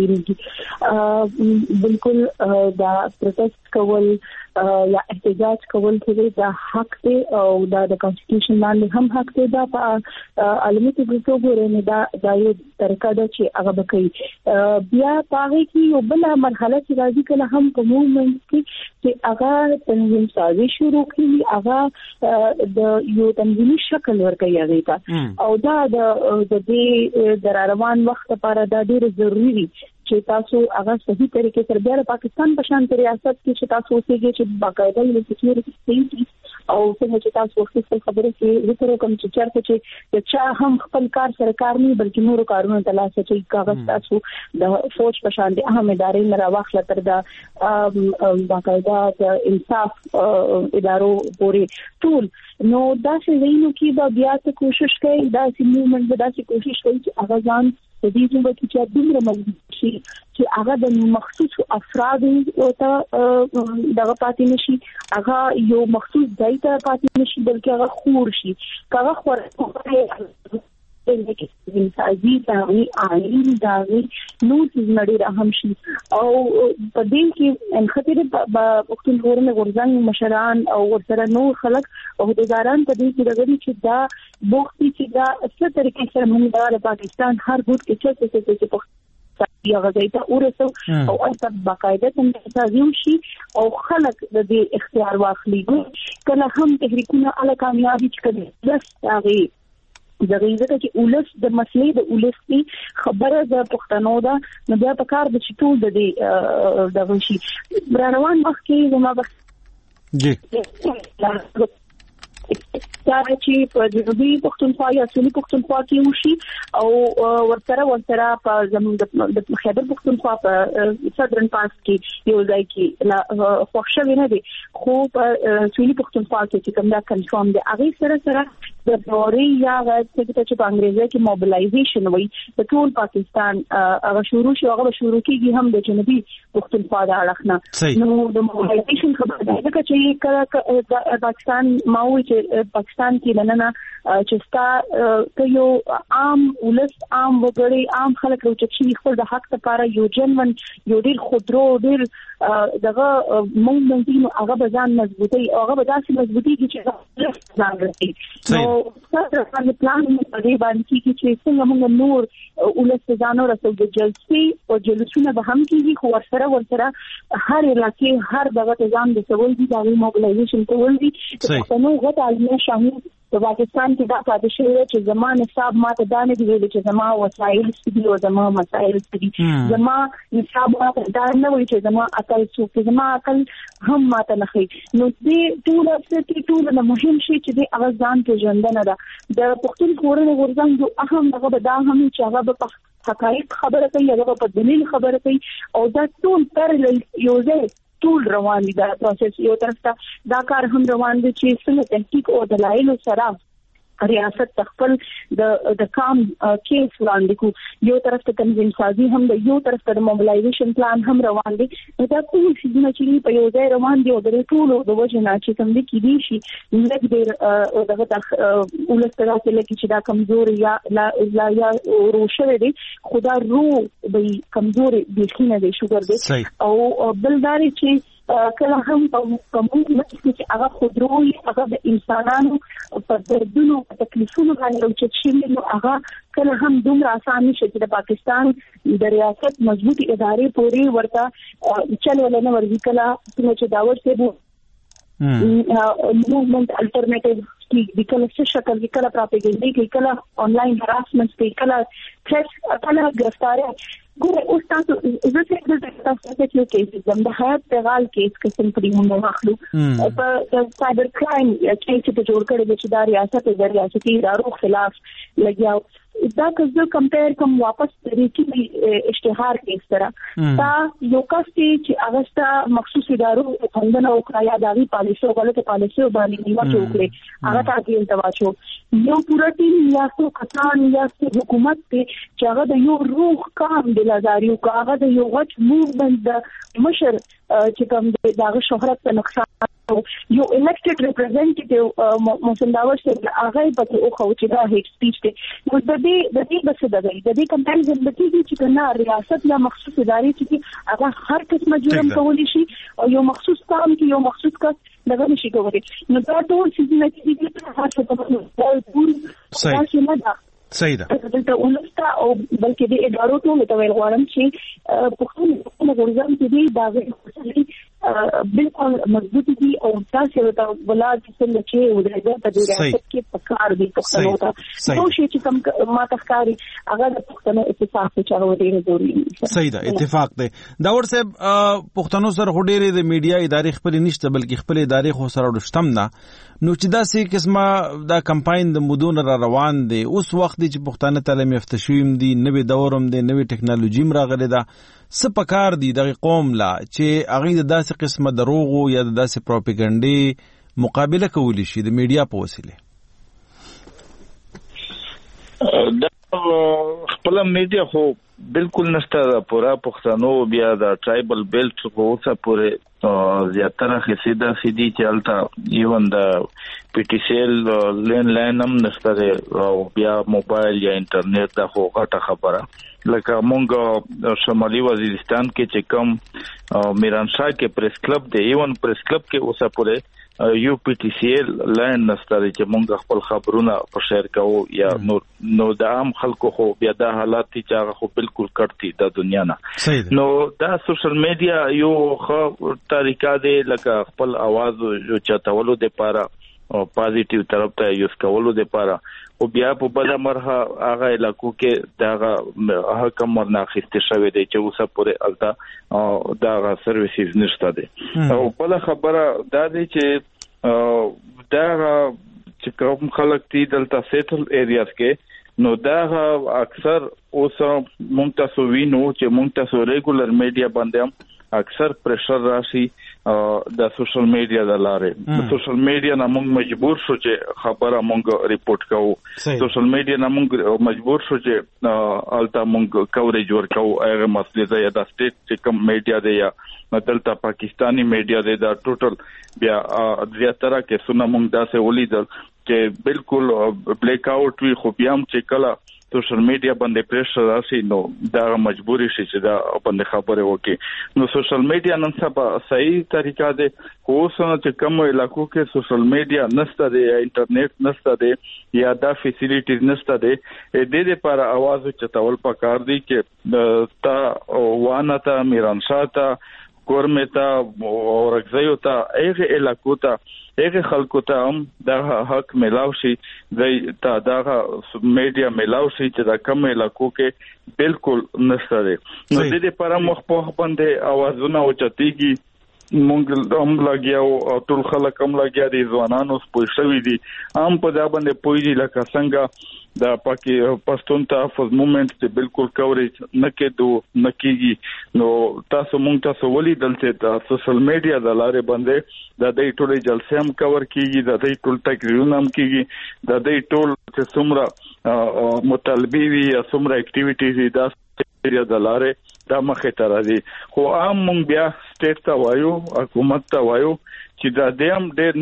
تیریږي بالکل دا پروتست کول یا احتجاج کول چې دا حق دی او دا د کانسټیټیوشن باندې هم حق دی دا په عالمي توګه ګورې نه دا د یو طریقه ده چې هغه بکې بیا پاره کې یو بل مرحله چې راځي کله هم کومومنټ کې چې هغه تنظیم سازي شروع کړي هغه د یو تنظیمي شکل ورکوي هغه ته او دا د دې د روان وخت لپاره دا ډیر ضروری دی چې تاسو هغه صحیح طریقې سره بیا پاکستان په شان ریاست کې چې تاسو اوسېږئ چې باقاعده یو سکیورټي سټیټ او څنګه چې تاسو وختي خبره کې ذکر کوم چې چرته چې چا هم خپل کار سرکار نه بلکې نورو کارونو ته لاس اچي کاغذ تاسو د فوج په شان دي اهم ادارې نه راوخله تر دا باقاعده د انصاف ادارو پورې ټول نو دا چې وینو کې بیا ته کوشش کوي دا چې موومېنټ دا چې کوشش کوي چې هغه ځان د دې څنګه چې دومره مضبوط شي چې هغه د مخصوص افراد او ته دغه پاتې نشي هغه یو مخصوص ځای ته پاتې نشي بلکې هغه خور شي هغه خور انسازي داوی آئین داوی نو چې نړۍ اهم شي او په دې کې ان خطر په وختونو ورنه ورځان مشران او ورسره نو خلک او د ګاران په دې کې دغه چې دا بوختي چې دا څه طریقې سره موږ د پاکستان هر ګوت کې څه څه څه په یا غځایته ورسو او اصل باقاعده څنګه تاسو شي او خلک د دې اختیار واخلي کله هم تحریکونه اله کامیابی چې کړي بس هغه د غیزه چې اولس د مسلې د اولس کی خبره د پښتنو دا نو بیا په کار د چټول د دې د وشي روان وخت کې زما بس جی دا چې په جنوبي پښتونخوا یا سویلي پښتونخوا کې وشي او ورسره ورسره په زموږ د خیبر پښتونخوا په صدرن پاس کې یو ځای کې لا خوښه ونه دي خو په سویلي پښتونخوا کې کوم دا کنفرم دي هغه سره سره د دوري یا څه چې په انګریزي کې موبلایزیشن وایي د ټول پاکستان هغه شروع شو هغه شروع کیږي هم د جنوبي پښتونخوا د اړخنه نو د موبلایزیشن خبره ده چې کله پاکستان ماوي چې پاکستان کې نن چې ستا یو عام ولس عام وګړي عام خلک چې خپل د حق لپاره یو جنون یو ډیر خودرو ډیر دغه موومېنټ هغه به ځان مضبوطي او هغه به داسې مضبوطي چې ځان رسي نو ستاسو په پلان باندې باندې چې څنګه موږ نور ولس ځانو رسو د جلسې او جلسونه به هم کیږي خو ورسره ورسره هر علاقې هر دغه ځان د سوال دي د موبلایزیشن کول دي چې نو غوډه علمي شامل په پاکستان کې دا پاتې شوی چې زمانه حساب ماته دانه دی ویل چې زما وسایل سدي او زما مسایل سدي زما حساب ماته دانه ویل چې زما عقل څوک زما عقل هم ماته نه خي نو دې ټول څه ټول نه مهم شي چې د اغازان ته ژوندنه ده د پښتون کورنۍ ورځان جو اهم دغه دا هم چې هغه په حقایق خبره کوي هغه په دلیل خبره کوي او دا ټول تر یو ځای ټول روان دي دا پروسس یو طرف ته دا کار هم روان دي چې څنګه تحقیق او دلایل سره ریاست تخپل د د کام کیس وړاندې کو یو طرف ته تنظیم سازي هم د یو طرف ته موبلایزیشن پلان هم روان دي دا ټول شیونه چې په یو ځای روان دي او د ټول د وجنه چې کوم دي کې دي شي لږ ډیر دغه د ولسترا کې لکه چې دا کمزور یا لا یا روشه دي خدا رو به کمزور دي خینه دي شوګر دي او بلداري چې کله هم په موږ چې هغه خودروي هغه د انسانانو په دردونو په تکلیفونو باندې او چې شي نو هغه کله هم دومره اسانه شي چې د پاکستان د ریاست مضبوطی ادارې پوری ورته چلو نه ورځي کله چې داور سه موومېنټ الټرنیټیو کې د کله څه شکل کې کله پراپګنډي کې کله انلاین هراسمنت کې کله ثرټ کله ګرفتاری ګوره اوس تاسو زه څه د تاسو ته یو کیس زم د حیات پیغال کیس قسم پرې موږ واخلو په د سایبر کرایم کیس ته جوړ کړی چې د ریاست د ریاستي ادارو خلاف لګیاو دا که کمپیر کوم واپس طریقې اشتهار کې اس طرح دا یو کس چې اغستا مخصوص ادارو څنګه او کرایا داوی پالیسي او غلطه پالیسي باندې نیو چوکړي هغه تاکي تواچو یو پورا ټیم یا څو کسان یا څو حکومت چې هغه د یو روح کام د لازاریو هغه د یو غټ موومنت د مشر چې کوم دغه شهرت په نقصان یو الیکټډ ریپرزنټیټیو موسم داور چې هغه په او خو چې دا هیټ سپیچ دی نو د دې د دې بس د دې د دې کمپاریزن د کې چې کنه ریاست یا مخصوص ادارې چې هغه هر قسمه جرم کولی شي او یو مخصوص کام کې یو مخصوص کس دغه نشي کولی نو دا ټول چې د دې هر څه په ټول څه صحیح ده دلته ولسته او بلکې د ادارو ټول ته ویل غواړم چې پښتون د غورځم چې دی دا غوښتلې بالکل مضبوطی دي او تاسو ته ولادت څنګه چې ودرېږي په دې ریاست کې پکار دي پښتنو ته نو شي چې کوم ما تخکاری هغه د پښتنو اتفاق ته چارو ډېر ضروري دي صحیح ده اتفاق دی داور صاحب پښتنو سره هډېرې د میډیا ادارې خپل نشته بلکې خپل ادارې خو سره ورشتم نه نو چې دا سې قسمه دا کمپاین د مودون را روان دي اوس وخت دی چې پښتانه تعلیم یافته شویم دي نوې دورم دي نوې ټکنالوژي راغلي ده څه پکار دي د قوم لا چې هغه د داسې قسمه دروغو یا د داسې پروپاګاندا مقابله کولی شي د میډیا په وسیله دا خپل میډیا خو بالکل نشته پورا پښتنو بیا د ټرایبل بیلټ په اوسه پورې زیاتره خسیدا سیدی چلتا ایون د پی ټی سی ایل لین لاین هم نشته او بیا موبایل یا انټرنیټ د خو غټه خبره لکه مونږ شمالي وزیرستان کې چې کوم میرانشاه کې پریس کلب دی ایون پریس کلب کې اوسه پورې یو پی ټی سی ایل لاین نشته چې مونږ خپل خبرونه په شیر کوو یا نو نو د عام خلکو خو بیا د حالات چې هغه خو بالکل کټتي د دنیا نه نو دا سوشل میډیا یو خو طریقه دی لکه خپل आवाज جو چتاولو د پاره او پازیټیو طرف ته یوز کولو د پاره او بیا په بل مرحه هغه علاقو کې دا حکم ورناخسته شوی دی چې اوسه پورې التا دا سرویسز نشته دي او بل خبره دا دی چې دا چې کوم خلک دي دلته سیټل ایریاز کې نو دا اکثر اوسه مونږ تاسو وینو چې مونږ تاسو ریګولر میډیا باندې اکثر پریشر راشي د سوشل میډیا د لارې سوشل میډیا نه موږ مجبور شو چې خبره موږ ریپورت کوو سوشل میډیا نه موږ مجبور شو چې الته موږ کوریج ورکوو هغه مسلې ده یا د سټیټ چې کوم میډیا دی یا دلته پاکستانی میډیا دی دا ټوټل بیا زیاتره کې سونه موږ داسې ولیدل چې بالکل بلیک آوټ وی خو بیا هم چې کله سوشل میډیا باندې پریشر راشي نو دا مجبوري شي چې دا باندې خبره وکړي نو سوشل میډیا نن سبا صحیح طریقه ده خو څنګه چې کوم علاقو کې سوشل میډیا نشته دی یا انټرنیټ نشته دی یا دا فیسیلیټیز نشته دی د دې لپاره आवाज چتول پکار دی چې تا وانه تا میرانشاه تا کورمتا اورګزیو تا هغه علاقو ته هغه خلکو ته هم د حق ملاو شي د تا دغه میډیا ملاو شي چې د کوم علاقو کې بالکل نشته دي نو د دې لپاره مخ په باندې اوازونه او چتیږي مونږ هم لګیاو ټول خلک هم لګیا دي ځوانانو سپوږشوي دي هم په دا باندې پويږي لکه څنګه دا پاکي پښتون تحفظ موومېنټ ته بالکل کوریج نه کېدو نه کېږي نو تاسو مونږ تاسو ولې دلته د سوشل میډیا د لارې باندې د دې ټول جلسې هم کور کېږي د دې ټول تقریرونه هم کېږي د دې ټول چې څومره مطالبي وي یا څومره اکټیویټیز دا میډیا د لارې دا مخه تر دي خو عام مونږ بیا سټیټ ته وایو حکومت ته وایو چې دا دیم ډېر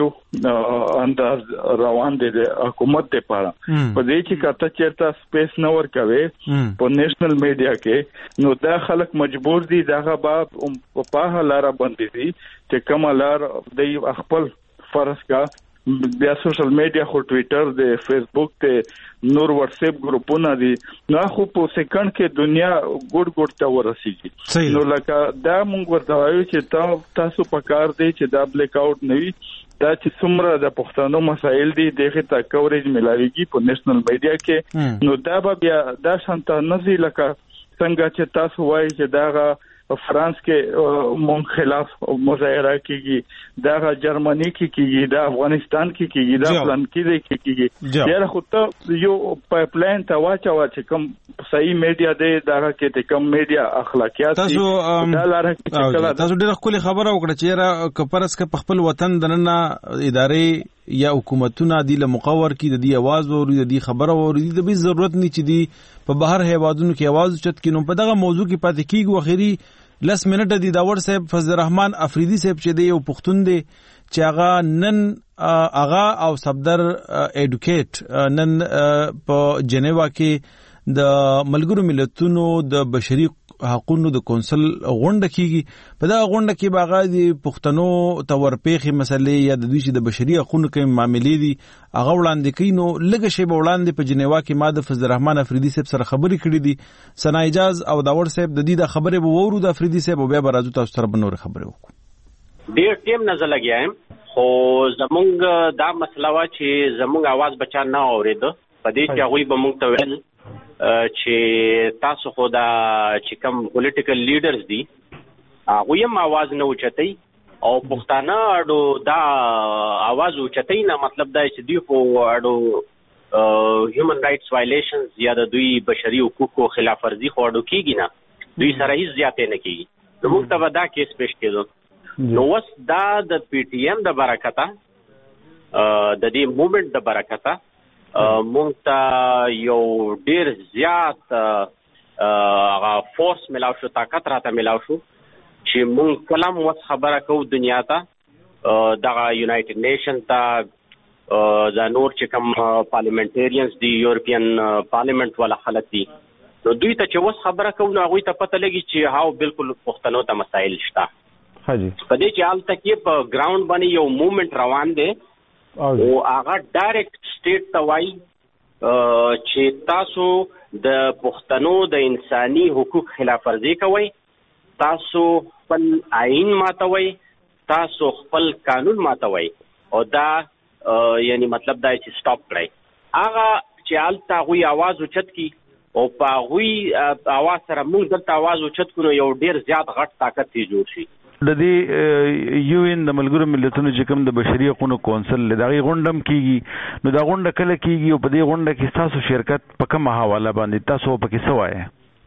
نیگیټیو انداز روان دي د حکومت لپاره په دې چې کته چیرته سپیس نه ورکوي په نېشنل میډیا کې نو دا خلک مجبور دي دغه باب په لار باندې دي چې کوم لار د خپل فرض کا بیا سوشل میډیا خو ټوئیټر دی فیسبوک ته نور واتس اپ ګروپونه دي نو خو په سکند کې دنیا ګډ ګډ ته ورسیږي نو لکه دا مونږ ورته وایو چې تاسو په کار دی چې دا بلیک آوټ نوي دا چې څومره د پښتنو مسایل دي دغه ته کوریج ملاويږي په نېشنل میډیا کې نو دا به بیا دا شانته نزي لکه څنګه چې تاسو وایي چې دا فرانس کې مون خلاف مظاهره کیږي دا جرمني کې کیږي دا افغانستان کې کیږي دا پلان کې کیږي ډیر خو ته یو پایپ لاین ته واچو چې کوم صحیح میډیا دی دا کې کوم میډیا اخلاقیات تاسو تاسو ډیر خپل خبره وکړه چې را کپرس کې خپل وطن دنه ادارې یا حکومتونه دی له مقور کی د دې आवाज او د دې خبره او د دې ضرورت نه چې دی په بهر هیوادونو کې आवाज چت کینو په دغه موضوع کې پاتې کیږي اخیری لس منټه دی داور صاحب فضل الرحمن افریدی صاحب چې دی یو پښتون دی چې هغه نن هغه او صدر اډوکیټ نن په جنیوا کې د ملګرو ملتونو د بشري حقوقو د کونسل غونډه کیږي په دا غونډه کې باغا دي پښتنو تورپېخي مسلې یا د دوی چې د بشري حقوقو کې معاملې دي هغه وړاندې کینو لږ شی به وړاندې په جنیوا کې ماده فضل الرحمن افریدی صاحب سره خبرې کړې دي سنا اجاز او داور صاحب د دې د خبرې به وورو د افریدی صاحب بیا به راځو تاسو سره بنور خبرې وکړو ډیر ټیم نظر لګیایم خو زمونږ دا مسله وا چې زمونږ आवाज بچا نه اورید په دې کې هغه به مونږ ته ویل چې تاسو خو دا چې کوم پولیټیکل لیډرز دي هغه یې आवाज نه اوچتای او پښتانه اډو دا आवाज اوچتای نه مطلب دا چې دوی خو اډو هیومن رائټس وایلیشنز یا د دوی بشري حقوقو خلاف ورزي خو اډو کیږي نه دوی سره هیڅ زیاتې نه کیږي نو موږ ته دا کیس پېښ کېدو نو وس دا د پی ټی ایم د برکته د دې موومېنټ د برکته مونږ ته یو ډیر زیات هغه فورس ملاو شو طاقت راته ملاو شو چې مونږ کلم وس خبره کوو دنیا ته دغه یونایټډ نیشن ته دا نور چې کوم پارلیمنټریانز دی یورپین پارلیمنت ولا خلک دي نو دوی ته چې وس خبره کوو نو هغه ته پته لګي چې هاو بالکل پښتنو ته مسایل شته حاجی په دې چې حال تک یې په ګراوند باندې یو موومېنټ روان دی او هغه ډایرکټ سټیټ ته وایي چې تاسو د پښتنو د انساني حقوق خلاف ورزي کوئ تاسو خپل آئین ماتوئ تاسو خپل قانون ماتوئ او دا یعنی مطلب دا چې سټاپ کړئ هغه چې حالته هغوی आवाज اوچت کی او په هغوی आवाज سره موږ دلته आवाज اوچت کړو یو ډیر زیات غټ طاقت یې جوړ شي د دې یو ان د ملګرو ملتونو چې کوم د بشري حقوقو کونسل لدغه غونډم کیږي نو دا غونډه کله کیږي او په دې غونډه کې تاسو شرکت په کومه حواله باندې تاسو په کې سوای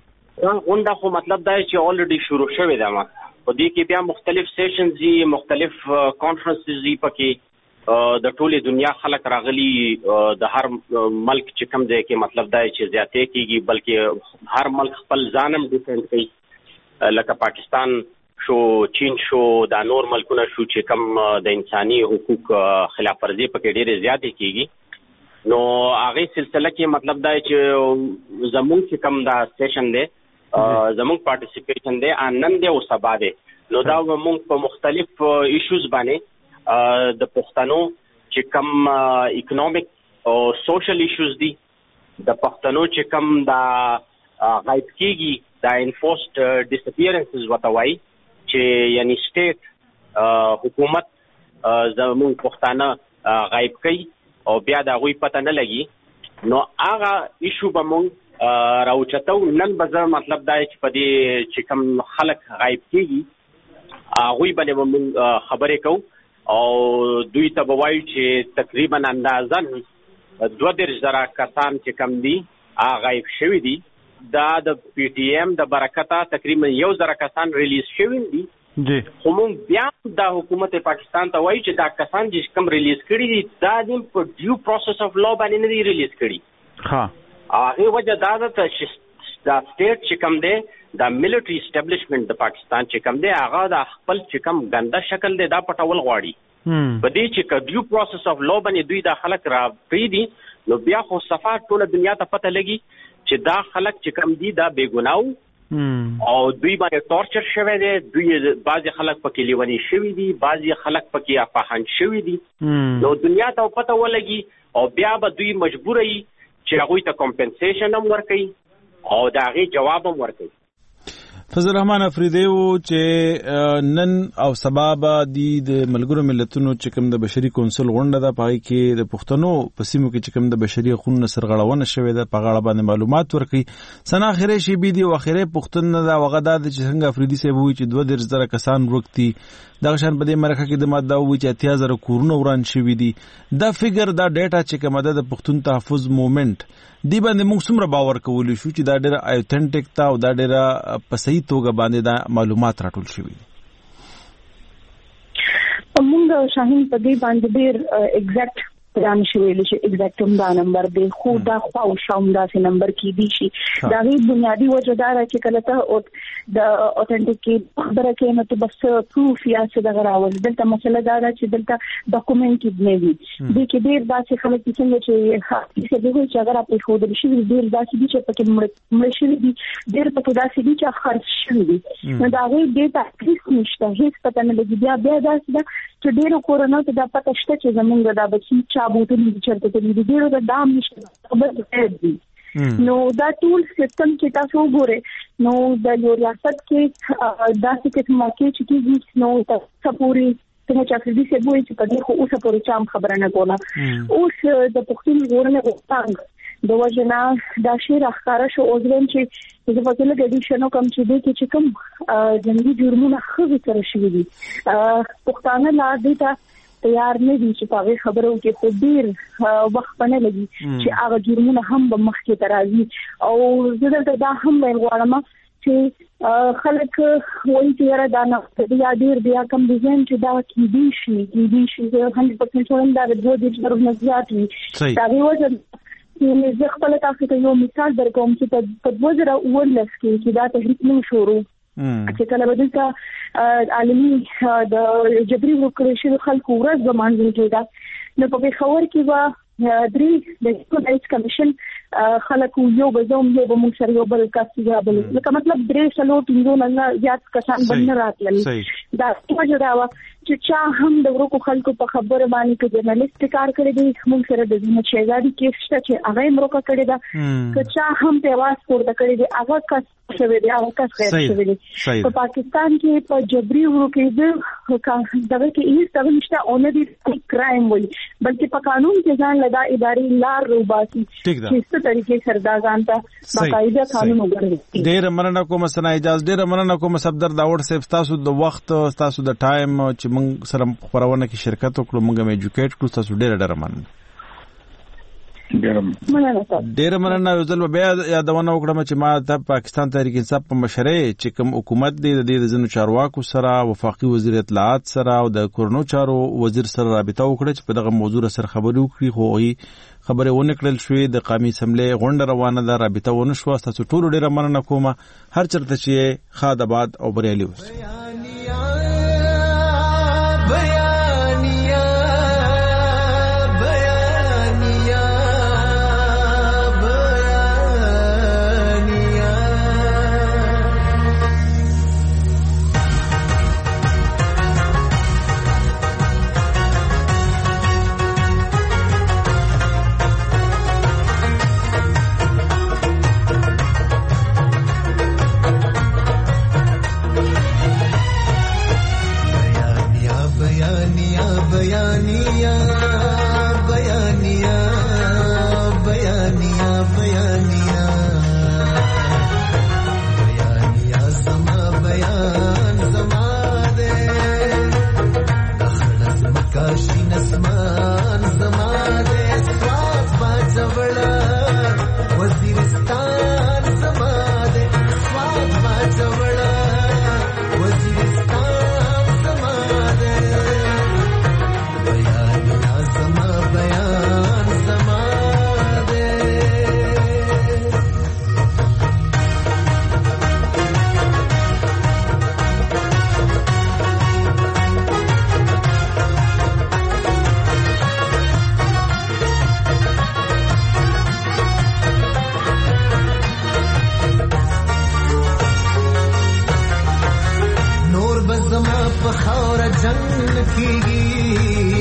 غونډه خو مطلب دا چې الریډي شروع شوې ده ما په دې کې بیا مختلف سیشنز دي مختلف کانفرنسز دي پکې د ټوله دنیا خلک راغلي د هر ملک چې کوم ځای کې مطلب دا چې زیاتې کیږي بلکې هر ملک خپل ځانم ډیفرنٹ کوي لکه پاکستان شو چین شو دا نور ملکونه شو چې کم د انساني حقوق خلاف ورزي پکې ډېرې زیاتې کیږي نو هغه سلسله کې مطلب دا چې زموږ چې کم دا سیشن دی زموږ پارټیسیپیشن دی نن دی او سبا دی نو دا موږ په مختلف ایشوز باندې د پښتنو چې کم اکونومیک او سوشل ایشوز دي د پښتنو چې کم دا غایب کیږي دا انفورسډ ډیسپیرنسز وته وایي چې یعنی سټیټ حکومت زموږ پښتانه غایب کوي او بیا دا غوي پته نه لګي نو هغه ایشو به مونږ راوچتو نن به مطلب دا چې په دې چې کوم خلک غایب کیږي هغه باندې مونږ خبرې کوو او دوی ته به وایو چې تقریبا اندازن دوه درې زره کسان چې کم دي هغه غایب شوي دي دا د پی ټی ایم د برکته تقریبا یو زره کسان ریلیز شوي دي جی خو مونږ بیا دا حکومت پاکستان ته وایي چې دا کسان چې کوم ریلیز کړي دي دا د په ډیو پروسس اف لا باندې نه دي ریلیز کړي ها هغه وجه دا ده چې دا سټیټ چې کوم دی دا ملټری اسټابلیشمنت د پاکستان چې کوم دی هغه د خپل چې کوم ګنده شکل دی دا پټول غواړي په دې چې ډیو پروسس اف لا باندې دوی دا خلک را پری دي نو بیا خو صفات ټول دنیا ته پته لګي چې دا خلک چې کم دي دا بے ګناو او دوی باندې ټورچر شوی دی دوی بعضی خلک پکې لیونی شوی دي بعضی خلک پکې اپاهان شوی دي نو دنیا ته پته ولګي او بیا به دوی مجبور وي چې هغه ته کمپنسیشن هم ورکړي او دا غي جواب هم ورکړي فضل الرحمن افریدی وو چې نن او سبب د ملګرو ملتونو چې کوم د بشري کونسل غونډه ده پای کې د پښتنو په سیمو کې چې کوم د بشري حقوقو سرغړونه شوې ده په غاړه باندې معلومات ورکړي سنا اخره شی بي دي او اخره پښتون نه دا وغدا د چې څنګه افریدی سه وو چې دوه درځ زره کسان ورکتي دا شان په دې مرکه کې د ماده وو چې اتیا زره کورونه وران شوې دي دا فګر دا ډیټا چې کومه ده د پښتون تحفظ موومېنټ دی باندې موږ څومره باور کولی شو چې دا ډېر ایتھنټیک تا او دا ډېر په صحیح توګه باندې دا معلومات راټول شوي موږ شاهین په دې باندې ډېر ایگزیکټ پلان شویل شي ایگزیکټ دا نمبر دی خو دا خو او شاوم دا سي نمبر کې دی شي دا غي بنیادی وجدار چې کله ته او د اوتنټیک خبره کې نو ته بس پروف یا څه دا غراول دلته مسله دا ده چې دلته ډاکومېنټ دی وي د کې ډېر داسې خلک چې څنګه چې څه دی چې اگر په خو د شي ډېر داسې دي چې پکې مړ شي دي ډېر پکې داسې دي چې خرڅ شي دي نو دا غي ډېټا هیڅ نشته هیڅ پته نه لګي بیا بیا داسې ده چې ډېر کورونا ته دا پته شته چې زمونږ دا بچي بوته دي چرته دي ډیرو د دام نشته خبر دي نو دا ټول سیستم چې تاسو وګورئ نو د یو ریاست کې دا څه موقع چې کیږي نو تاسو پوری څنګه چې افریدي سه وایي چې په دې خو اوسه پورې چام خبره نه کوله اوس د پښتون ورنه وختانګ د وجنا دا شی راخاره شو اوسوم چې د فصله غډي شنو کم چې دې کې چې کوم جنگي جرمونه خو سره شوي دي پښتانه لا دې ته تیار نه دي چې په خبرو کې خو ډیر وخت پنه لګي چې هغه جرمونه هم به مخکې ترازي او زه دلته دا هم غواړم چې خلک وایي چې را دا نه یا ډیر بیا کم ډیزاین چې دا کې دي شي کې دي شي هندرد پرسنټ وایي دا د دوه د ضرورت زیات وي دا ویوځي چې زه خپل تاسو ته یو مثال درکوم چې په دوه زره اوولس کې چې دا تحریک نو شروع چې کله به دلته عالمي د جبري وکړې خلکو ورځ زمانځل کېده نو په خبر کې و درې د هیومن کمیشن خلکو یو بزوم یو به موږ سره یو بل کاسي بل لکه مطلب درې سلو ټینګو نه زیات کسان بن راتل دا څه جوړاوه چې چا هم د ورکو خلکو په خبره باندې کې جرنالست کار کړی دی موږ سره د دې شهزادي کیس چې هغه مروکه کړی دا چې چا هم په واس پورته کړی دی هغه کس شوی دی هغه کس غیر شوی دی په پاکستان کې په جبري ورکې د دغه کې هیڅ ډول نشته او نه دی کرایم وایي بلکې په قانون کې ځان لدا اداري لار روباسي چې څه طریقې سره دا ځان ته باقاعده قانون وګرځي ډېر مننه کوم سنا اجازه ډېر مننه کوم صفدر داوړ صاحب تاسو د وخت تاسو د ټایم چې موږ سره خبرونه کې شرکت وکړو موږ هم ایجوکیټ کړو تاسو ډېر ډېر مننه ډېر مننه یو ځل بیا یادونه وکړم چې ما د پاکستان تحریک انصاف په مشرۍ چې کوم حکومت دی د دې ځینو چارواکو سره وفاقي وزیر اطلاعات سره او د کورونو چارو وزیر سره رابطه وکړه چې په دغه موضوع سره خبرې وکړي خو هغه خبرې ونه کړل شوې د قومي اسمبلی غونډه روانه ده رابطه ونه شو تاسو ټول ډېر مننه کوم هر چرته چې خاد آباد او بریالي اوسئ په خاور جنگ کیږي